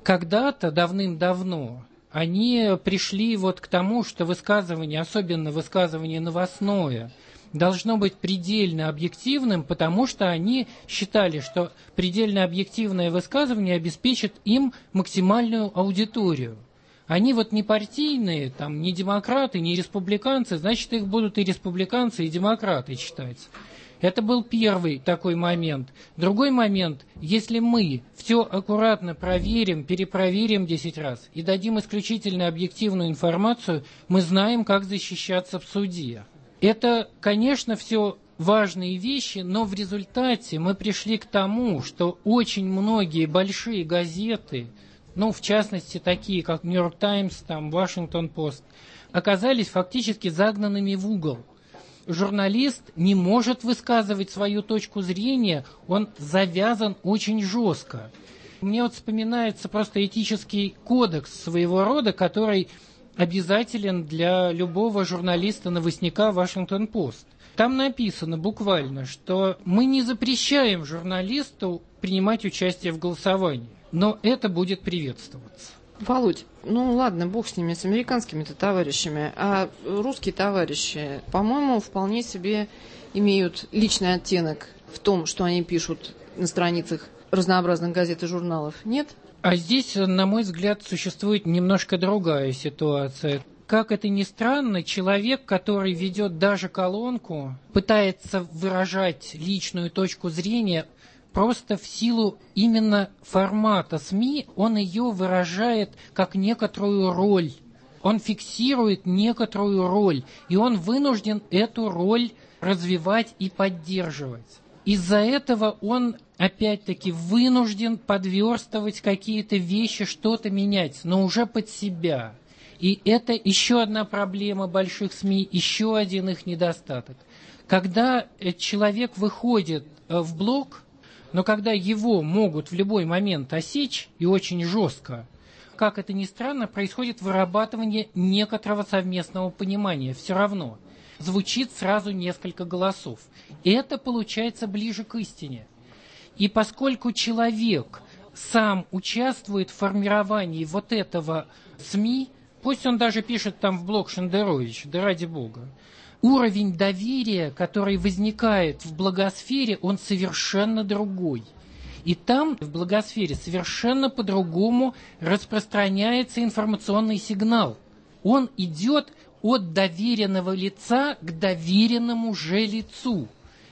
Когда-то, давным-давно, они пришли вот к тому, что высказывание, особенно высказывание новостное, должно быть предельно объективным, потому что они считали, что предельно объективное высказывание обеспечит им максимальную аудиторию. Они вот не партийные, там, не демократы, не республиканцы, значит, их будут и республиканцы, и демократы читать. Это был первый такой момент. Другой момент, если мы все аккуратно проверим, перепроверим 10 раз и дадим исключительно объективную информацию, мы знаем, как защищаться в суде. Это, конечно, все важные вещи, но в результате мы пришли к тому, что очень многие большие газеты, ну, в частности, такие, как «Нью-Йорк Таймс», там, «Вашингтон Пост», оказались фактически загнанными в угол. Журналист не может высказывать свою точку зрения, он завязан очень жестко. Мне вот вспоминается просто этический кодекс своего рода, который обязателен для любого журналиста-новостника «Вашингтон Пост». Там написано буквально, что мы не запрещаем журналисту принимать участие в голосовании, но это будет приветствоваться. Володь, ну ладно, бог с ними, с американскими-то товарищами, а русские товарищи, по-моему, вполне себе имеют личный оттенок в том, что они пишут на страницах разнообразных газет и журналов, нет? А здесь, на мой взгляд, существует немножко другая ситуация. Как это ни странно, человек, который ведет даже колонку, пытается выражать личную точку зрения, просто в силу именно формата СМИ он ее выражает как некоторую роль. Он фиксирует некоторую роль, и он вынужден эту роль развивать и поддерживать. Из-за этого он, опять-таки, вынужден подверстывать какие-то вещи, что-то менять, но уже под себя. И это еще одна проблема больших СМИ, еще один их недостаток. Когда человек выходит в блог, но когда его могут в любой момент осечь, и очень жестко, как это ни странно, происходит вырабатывание некоторого совместного понимания. Все равно звучит сразу несколько голосов. И это получается ближе к истине. И поскольку человек сам участвует в формировании вот этого СМИ, пусть он даже пишет там в блог Шендерович, да ради бога, уровень доверия, который возникает в благосфере, он совершенно другой. И там, в благосфере, совершенно по-другому распространяется информационный сигнал. Он идет от доверенного лица к доверенному же лицу.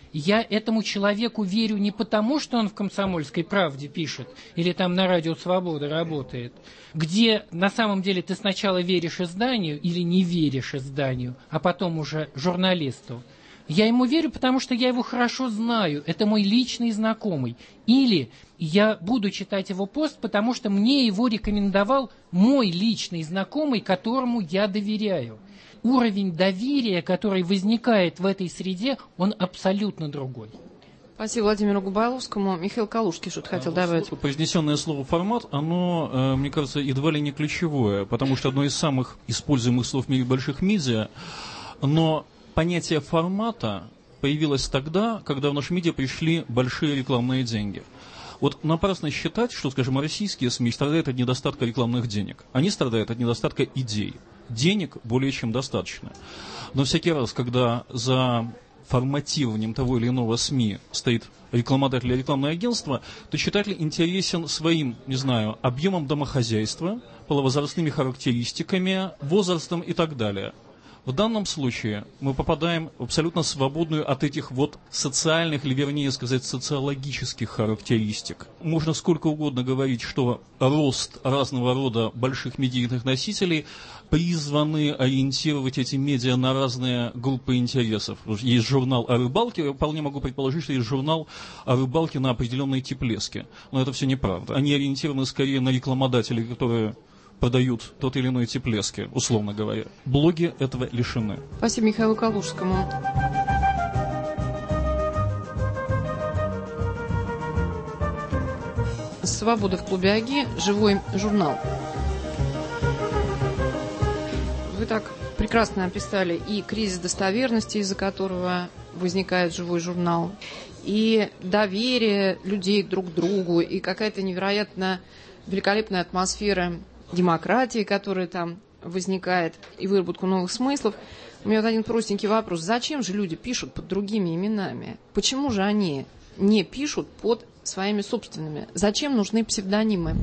Я этому человеку верю не потому, что он в «Комсомольской правде» пишет или там на «Радио Свобода» работает, где на самом деле ты сначала веришь изданию или не веришь изданию, а потом уже журналисту. Я ему верю, потому что я его хорошо знаю, это мой личный знакомый. Или я буду читать его пост, потому что мне его рекомендовал мой личный знакомый, которому я доверяю. Уровень доверия, который возникает в этой среде, он абсолютно другой. Спасибо Владимиру Губайловскому. Михаил Калужский что-то хотел добавить. Произнесенное слово «формат», оно, мне кажется, едва ли не ключевое, потому что одно из самых используемых слов в мире больших медиа, но понятие формата появилось тогда, когда в наши медиа пришли большие рекламные деньги. Вот напрасно считать, что, скажем, российские СМИ страдают от недостатка рекламных денег. Они страдают от недостатка идей. Денег более чем достаточно. Но всякий раз, когда за форматированием того или иного СМИ стоит рекламодатель или рекламное агентство, то читатель интересен своим, не знаю, объемом домохозяйства, половозрастными характеристиками, возрастом и так далее. В данном случае мы попадаем в абсолютно свободную от этих вот социальных, или вернее сказать, социологических характеристик. Можно сколько угодно говорить, что рост разного рода больших медийных носителей призваны ориентировать эти медиа на разные группы интересов. Есть журнал о рыбалке, я вполне могу предположить, что есть журнал о рыбалке на определенной теплеске. Но это все неправда. Они ориентированы скорее на рекламодателей, которые продают тот или иной теплески, условно говоря. Блоги этого лишены. Спасибо Михаилу Калужскому. «Свобода в клубе АГИ», живой журнал. Вы так прекрасно описали и кризис достоверности, из-за которого возникает живой журнал, и доверие людей друг к другу, и какая-то невероятно великолепная атмосфера демократии, которая там возникает, и выработку новых смыслов. У меня вот один простенький вопрос. Зачем же люди пишут под другими именами? Почему же они не пишут под своими собственными? Зачем нужны псевдонимы?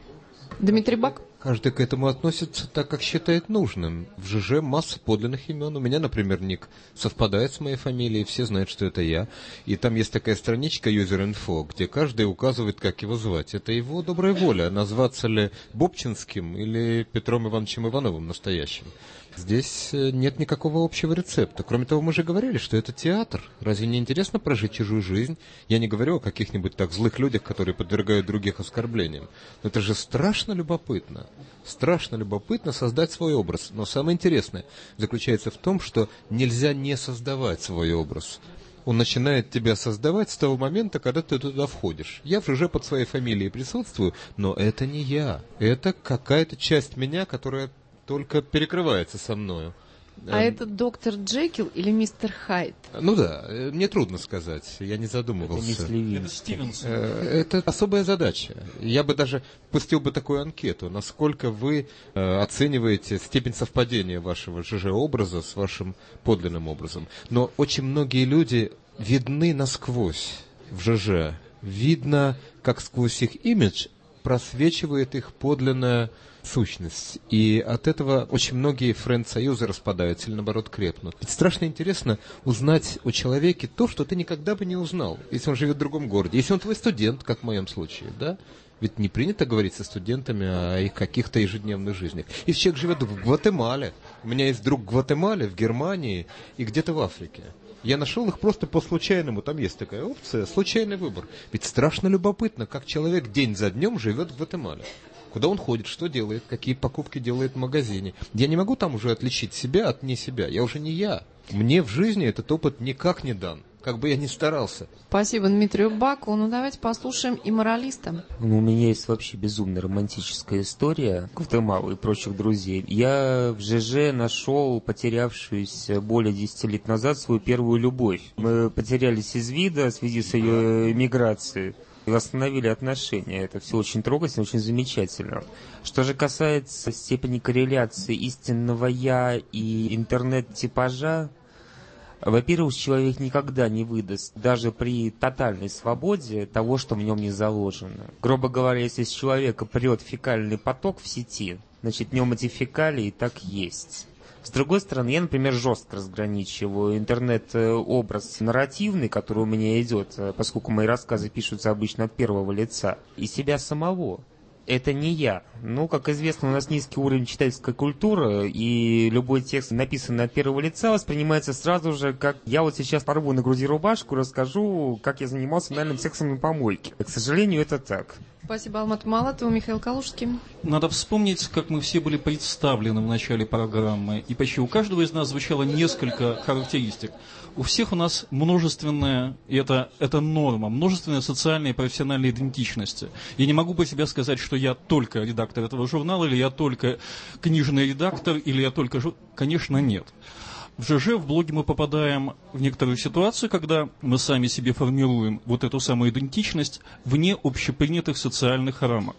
Дмитрий Бак? Каждый к этому относится так, как считает нужным. В ЖЖ масса подлинных имен. У меня, например, ник совпадает с моей фамилией, все знают, что это я. И там есть такая страничка User.info, где каждый указывает, как его звать. Это его добрая воля, назваться ли Бобчинским или Петром Ивановичем Ивановым настоящим. Здесь нет никакого общего рецепта. Кроме того, мы же говорили, что это театр. Разве не интересно прожить чужую жизнь? Я не говорю о каких-нибудь так злых людях, которые подвергают других оскорблениям. Но это же страшно любопытно. Страшно любопытно создать свой образ. Но самое интересное заключается в том, что нельзя не создавать свой образ. Он начинает тебя создавать с того момента, когда ты туда входишь. Я в ЖЖ под своей фамилией присутствую, но это не я. Это какая-то часть меня, которая только перекрывается со мною. А это доктор Джекил или мистер Хайд? Ну да, мне трудно сказать, я не задумывался. Это Стивенсон. Это особая задача. Я бы даже пустил бы такую анкету, насколько вы оцениваете степень совпадения вашего ЖЖ-образа с вашим подлинным образом. Но очень многие люди видны насквозь в ЖЖ. Видно, как сквозь их имидж просвечивает их подлинная сущность. И от этого очень многие френд-союзы распадаются или, наоборот, крепнут. Ведь страшно интересно узнать о человеке то, что ты никогда бы не узнал, если он живет в другом городе. Если он твой студент, как в моем случае, да? Ведь не принято говорить со студентами о их каких-то ежедневных жизнях. Если человек живет в Гватемале, у меня есть друг в Гватемале, в Германии и где-то в Африке. Я нашел их просто по случайному, там есть такая опция, случайный выбор. Ведь страшно любопытно, как человек день за днем живет в Гватемале. Куда он ходит, что делает, какие покупки делает в магазине. Я не могу там уже отличить себя от не себя. Я уже не я. Мне в жизни этот опыт никак не дан, как бы я ни старался. Спасибо Дмитрию Баку. Ну, давайте послушаем и моралиста. У меня есть вообще безумно романтическая история Гватемалы и прочих друзей. Я в ЖЖ нашел потерявшуюся более 10 лет назад свою первую любовь. Мы потерялись из вида в связи с ее миграцией. И восстановили отношения. Это все очень трогательно, очень замечательно. Что же касается степени корреляции истинного «я» и интернет-типажа, во-первых, человек никогда не выдаст, даже при тотальной свободе, того, что в нем не заложено. Грубо говоря, если с человека прет фекальный поток в сети, значит, в нем эти фекалии так есть. С другой стороны, я, например, жестко разграничиваю интернет-образ нарративный, который у меня идет, поскольку мои рассказы пишутся обычно от первого лица, и себя самого. Это не я. Ну, как известно, у нас низкий уровень читательской культуры, и любой текст, написанный от первого лица, воспринимается сразу же, как я вот сейчас порву на груди рубашку, расскажу, как я занимался анальным сексом на помойке. К сожалению, это так. Спасибо, Алмат Малатова, Михаил Калужский. Надо вспомнить, как мы все были представлены в начале программы, и почти у каждого из нас звучало несколько характеристик. У всех у нас множественная, и это норма, множественная социальная и профессиональная идентичность. Я не могу по себе сказать, что я только редактор этого журнала, или я только книжный редактор, или я только... Конечно, нет. В ЖЖ, в блоге мы попадаем в некоторую ситуацию, когда мы сами себе формируем вот эту самую идентичность вне общепринятых социальных рамок.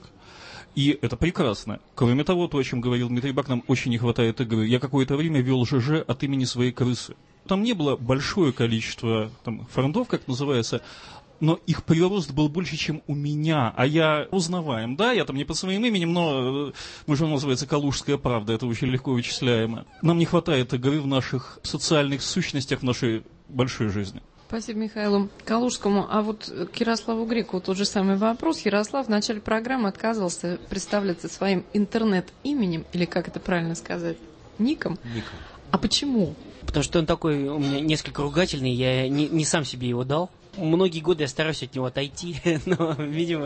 И это прекрасно. Кроме того, то, о чем говорил Дмитрий Бак, нам очень не хватает игры. Я какое-то время вел ЖЖ от имени своей крысы. Там не было большое количество френдов, как называется, но их прирост был больше, чем у меня. А я узнаваем, да, я там не под своим именем, но мой журнал называется «Калужская правда», это очень легко вычисляемо. Нам не хватает игры в наших социальных сущностях, в нашей большой жизни. Спасибо Михаилу Калужскому. А вот к Ярославу Греку тот же самый вопрос. Ярослав в начале программы отказывался представляться своим интернет-именем, или как это правильно сказать, ником. Ником. А почему? Потому что он такой у меня несколько ругательный, я не сам себе его дал. Многие годы я стараюсь от него отойти, но, видимо,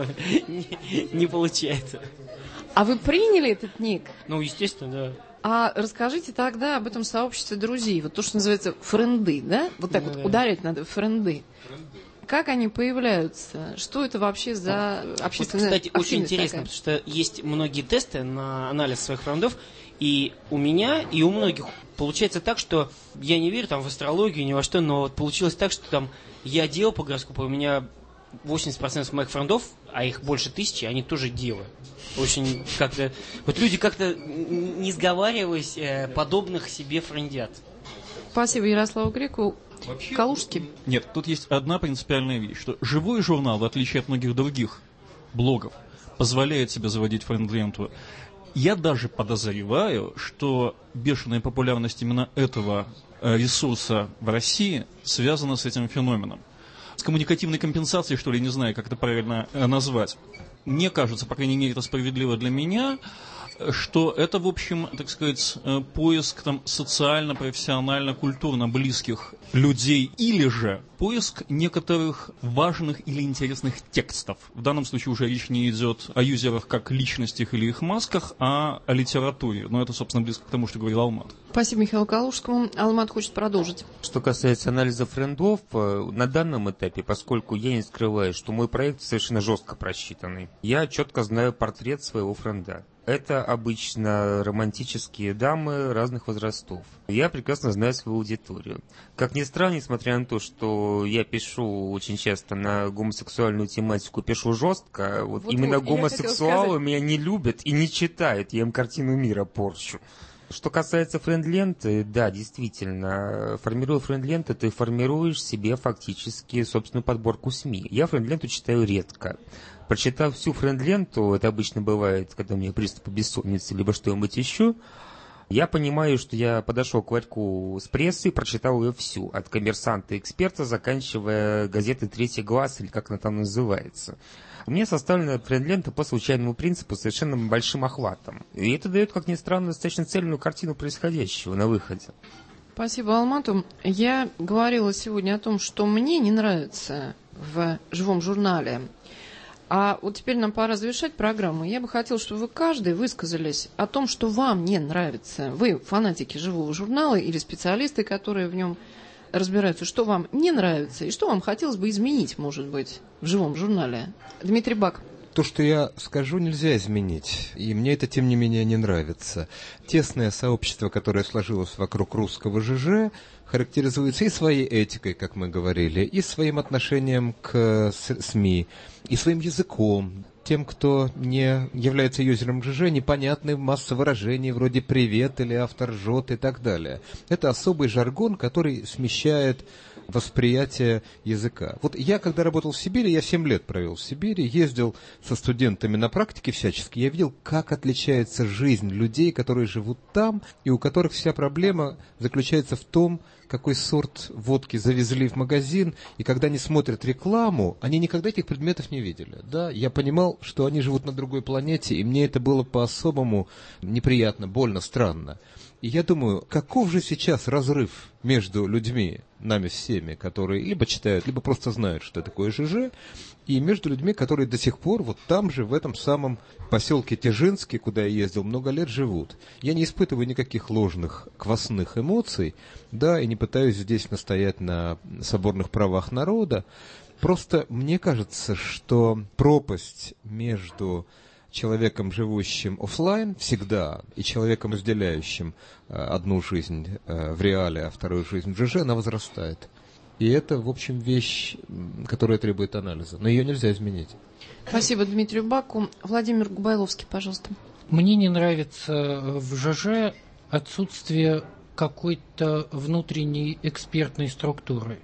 не получается. А вы приняли этот ник? Ну, естественно, да. А расскажите тогда об этом сообществе друзей. Вот то, что называется френды, да? Вот так вот ударить надо, френды. Как они появляются? Что это вообще за общественная активность? Кстати, очень интересно, такая? потому что есть многие тесты на анализ своих френдов, и у меня, и у многих получается так, что я не верю в астрологию, ни во что, но получилось так, что я делал по гороскопу, у меня 80% моих френдов, а их больше 1000, они тоже девы. Очень как-то... Вот люди как-то, не сговариваясь, подобных себе френдят. Спасибо Ярославу Греку. Вообще, Калужский? Нет, тут есть одна принципиальная вещь, что живой журнал, в отличие от многих других блогов, позволяет себе заводить френд-ленту. Я даже подозреваю, что бешеная популярность именно этого ресурса в России связана с этим феноменом. С коммуникативной компенсацией, что ли, не знаю, как это правильно назвать. Мне кажется, по крайней мере, это справедливо для меня, что это, в общем, так сказать, поиск там социально, профессионально, культурно близких людей или же поиск некоторых важных или интересных текстов. В данном случае уже речь не идет о юзерах как личностях или их масках, а о литературе. Но это, собственно, близко к тому, что говорил Алмат. Спасибо Михаилу Калужскому. Алмат хочет продолжить. Что касается анализа френдов, на данном этапе, поскольку я не скрываю, что мой проект совершенно жестко просчитанный, я четко знаю портрет своего френда. Это обычно романтические дамы разных возрастов. Я прекрасно знаю свою аудиторию. Как ни странно, несмотря на то, что я пишу очень часто на гомосексуальную тематику, пишу жестко, вот именно гомосексуалы меня не любят и не читают, я им картину мира порчу. Что касается френд-ленты, да, действительно, формируя френд-ленту, ты формируешь себе фактически собственную подборку СМИ. Я френд-ленту читаю редко. Прочитав всю френд-ленту, это обычно бывает, когда у меня приступы бессонницы, либо что-нибудь еще, я понимаю, что я подошел к ларьку с прессой и прочитал ее всю, от «Коммерсанта» «Эксперта», заканчивая газетой «Третий глаз», или как она там называется. У меня составлена френд-лента по случайному принципу с совершенно большим охватом. И это дает, как ни странно, достаточно цельную картину происходящего на выходе. Спасибо Алмату. Я говорила сегодня о том, что мне не нравится в живом журнале. А вот теперь нам пора завершать программу. Я бы хотела, чтобы вы каждый высказались о том, что вам не нравится. Вы фанатики живого журнала или специалисты, которые в нем разбираются, что вам не нравится и что вам хотелось бы изменить, может быть, в живом журнале. Дмитрий Бак. То, что я скажу, нельзя изменить, и мне это, тем не менее, не нравится. Тесное сообщество, которое сложилось вокруг русского ЖЖ, характеризуется и своей этикой, как мы говорили, и своим отношением к СМИ, и своим языком. Тем, кто не является юзером ЖЖ, непонятны масса выражений вроде «привет» или «автор жжет» и так далее. Это особый жаргон, который смещает восприятие языка. Вот я, когда работал в Сибири, я 7 лет провел в Сибири, ездил со студентами на практике всячески, я видел, как отличается жизнь людей, которые живут там, и у которых вся проблема заключается в том, какой сорт водки завезли в магазин, и когда они смотрят рекламу, они никогда этих предметов не видели. Да? Я понимал, что они живут на другой планете, и мне это было по-особому неприятно, больно, странно. И я думаю, каков же сейчас разрыв между людьми, нами всеми, которые либо читают, либо просто знают, что такое ЖЖ, и между людьми, которые до сих пор вот там же, в этом самом поселке Тежинске, куда я ездил, много лет живут. Я не испытываю никаких ложных, квасных эмоций, да, и не пытаюсь здесь настоять на соборных правах народа. Просто мне кажется, что пропасть между человеком, живущим офлайн всегда, и человеком, разделяющим одну жизнь в реале, а вторую жизнь в ЖЖ, она возрастает. И это, в общем, вещь, которая требует анализа. Но ее нельзя изменить. Спасибо Дмитрию Баку. Владимир Губайловский, пожалуйста. Мне не нравится в ЖЖ отсутствие какой-то внутренней экспертной структуры.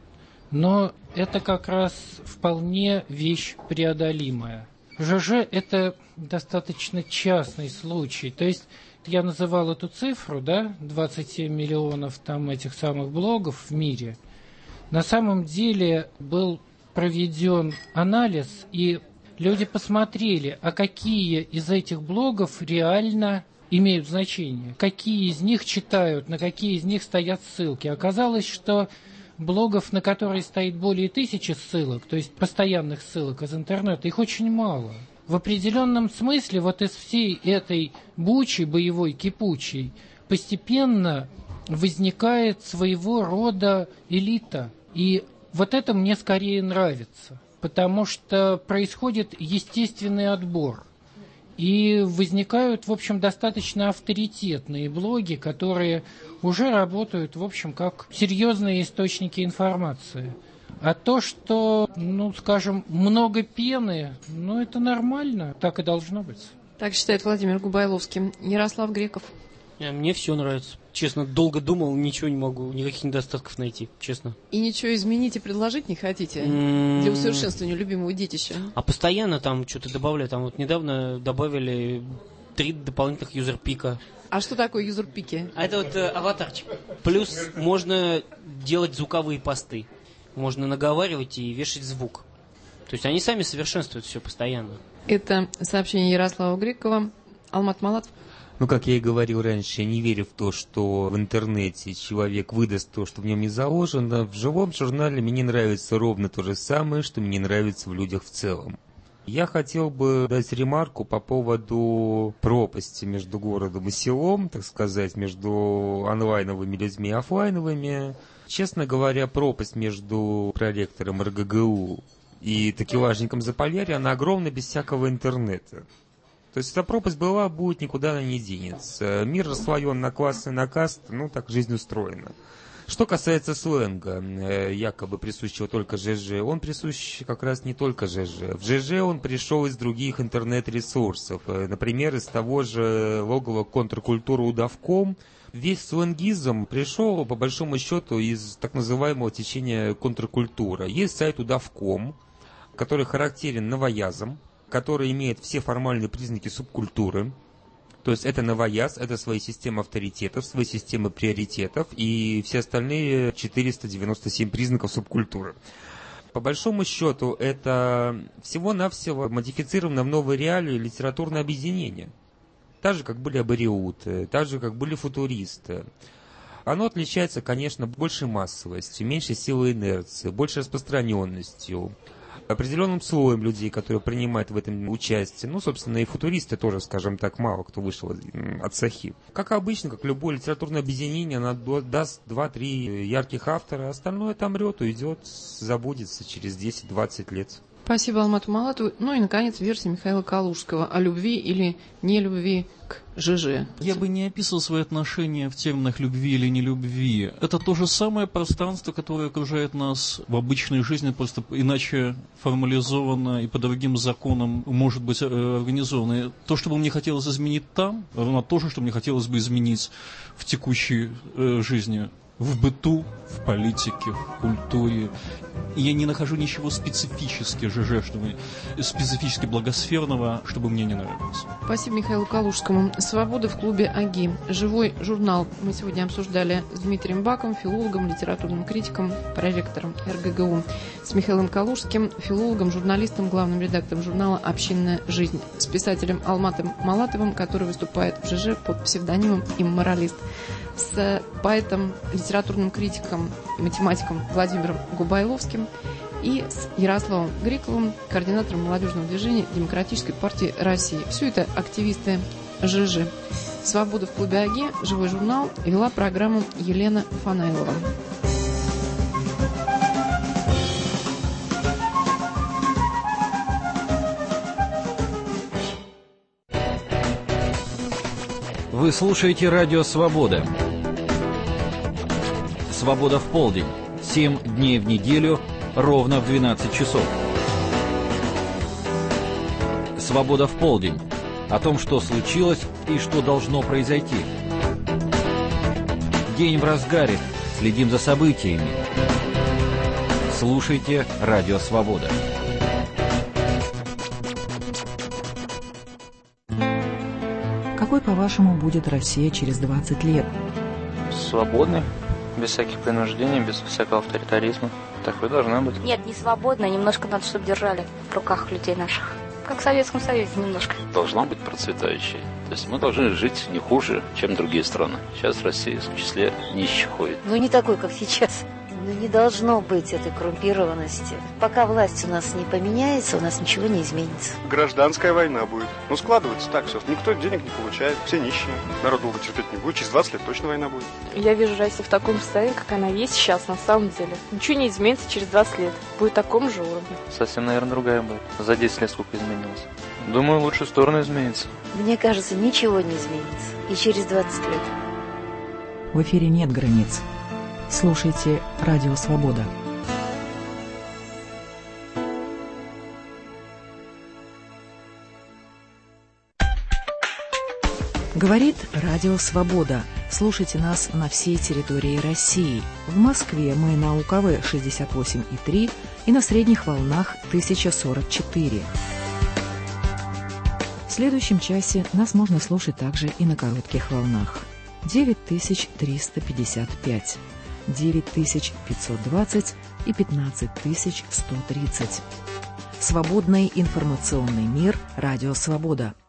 Но это как раз вполне вещь преодолимая. ЖЖ – это достаточно частный случай. То есть я называл эту цифру, да, 27 миллионов там этих самых блогов в мире. На самом деле был проведен анализ, и люди посмотрели, а какие из этих блогов реально имеют значение, какие из них читают, на какие из них стоят ссылки. Оказалось, что блогов, на которые стоит более 1000 ссылок, то есть постоянных ссылок из интернета, их очень мало. В определенном смысле вот из всей этой бучи, боевой, кипучей, постепенно возникает своего рода элита. И вот это мне скорее нравится, потому что происходит естественный отбор. И возникают, в общем, достаточно авторитетные блоги, которые уже работают, в общем, как серьезные источники информации. А то, что, скажем, много пены, это нормально, так и должно быть. Так считает Владимир Губайловский. Ярослав Греков. Мне все нравится. Честно, долго думал, ничего не могу, никаких недостатков найти, честно. И ничего изменить и предложить не хотите для усовершенствования любимого детища? А постоянно там что-то добавляют. Там вот недавно добавили 3 дополнительных юзерпика. А что такое юзерпики? А это вот аватарчик. Плюс можно делать звуковые посты. Можно наговаривать и вешать звук. То есть они сами совершенствуют все постоянно. Это сообщение Ярослава Грекова. Алмат Малатов. Как я и говорил раньше, я не верю в то, что в интернете человек выдаст то, что в нем не заложено. В живом журнале мне нравится ровно то же самое, что мне нравится в людях в целом. Я хотел бы дать ремарку по поводу пропасти между городом и селом, так сказать, между онлайновыми людьми и офлайновыми. Честно говоря, пропасть между проректором РГГУ и такелажником Заполярья, она огромна без всякого интернета. То есть эта пропасть была, будет, никуда она не денется. Мир расслоен на классы, на касты, так жизнь устроена. Что касается сленга, якобы присущего только ЖЖ, он присущ как раз не только ЖЖ. В ЖЖ он пришел из других интернет-ресурсов, например, из того же логова контркультуры удавком. Весь сленгизм пришел, по большому счету, из так называемого течения контркультура. Есть сайт удавком, который характерен новоязам, который имеет все формальные признаки субкультуры. То есть это новояз, это свои системы авторитетов, свои системы приоритетов и все остальные 497 признаков субкультуры. По большому счету это всего-навсего модифицировано в новой реалии литературное объединение. Так же, как были абориуты, так же, как были футуристы. Оно отличается, конечно, большей массовостью, меньшей силой инерции, большей распространенностью, определенным слоем людей, которые принимают в этом участие. Собственно, и футуристы тоже, скажем так, мало кто вышел от сахи. Как обычно, как любое литературное объединение, оно даст 2-3 ярких автора, остальное отомрет, уйдет, забудется через 10-20 лет. Спасибо Алмату Малатову. И, наконец, версия Михаила Калужского о любви или нелюбви к ЖЖ. Я бы не описывал свои отношения в терминах любви или нелюбви. Это то же самое пространство, которое окружает нас в обычной жизни, просто иначе формализовано и по другим законам может быть организовано. То, что бы мне хотелось изменить там, равно то же, что мне хотелось бы изменить в текущей жизни. В быту, в политике, в культуре. И я не нахожу ничего специфически ЖЖ, специфически благосферного, чтобы мне не нравилось. Спасибо Михаилу Калужскому. «Свобода в клубе АГИ». Живой журнал мы сегодня обсуждали с Дмитрием Баком, филологом, литературным критиком, проректором РГГУ, с Михаилом Калужским, филологом, журналистом, главным редактором журнала «Общинная жизнь», с писателем Алматом Малатовым, который выступает в ЖЖ под псевдонимом «Имморалист», с поэтом, литературным критиком и математиком Владимиром Губайловским и с Ярославом Грековым, координатором молодежного движения Демократической партии России. Все это активисты ЖЖ. «Свобода в клубе АГИ», живой журнал, вела программу Елена Фанайлова. Вы слушаете радио «Свобода». «Свобода в полдень». 7 дней в неделю, ровно в 12 часов. «Свобода в полдень». О том, что случилось и что должно произойти. День в разгаре. Следим за событиями. Слушайте радио «Свобода». Какой, по-вашему, будет Россия через 20 лет? Свободной, без всяких принуждений, без всякого авторитаризма. Такой должна быть. Нет, не свободно, немножко надо, чтобы держали в руках людей наших. Как в Советском Союзе немножко. Должна быть процветающей. То есть мы должны жить не хуже, чем другие страны. Сейчас Россия в числе нищих ходит. Не такой, как сейчас. Не должно быть этой коррумпированности. Пока власть у нас не поменяется, у нас ничего не изменится. Гражданская война будет. Складывается так все. Никто денег не получает, все нищие. Народ долго терпеть не будет. Через 20 лет точно война будет. Я вижу Россию в таком состоянии, как она есть сейчас на самом деле. Ничего не изменится через 20 лет. Будет в таком же уровне. Совсем, наверное, другая будет. За 10 лет сколько изменилось? Думаю, в лучшую сторону изменится. Мне кажется, ничего не изменится. И через 20 лет. В эфире нет границ. Слушайте «Радио Свобода». Говорит Радио Свобода. Слушайте нас на всей территории России. В Москве мы на УКВ 68,3 и на средних волнах 1044. В следующем часе нас можно слушать также и на коротких волнах. 9355, 9520 и 15130. Свободный информационный мир. Радио Свобода.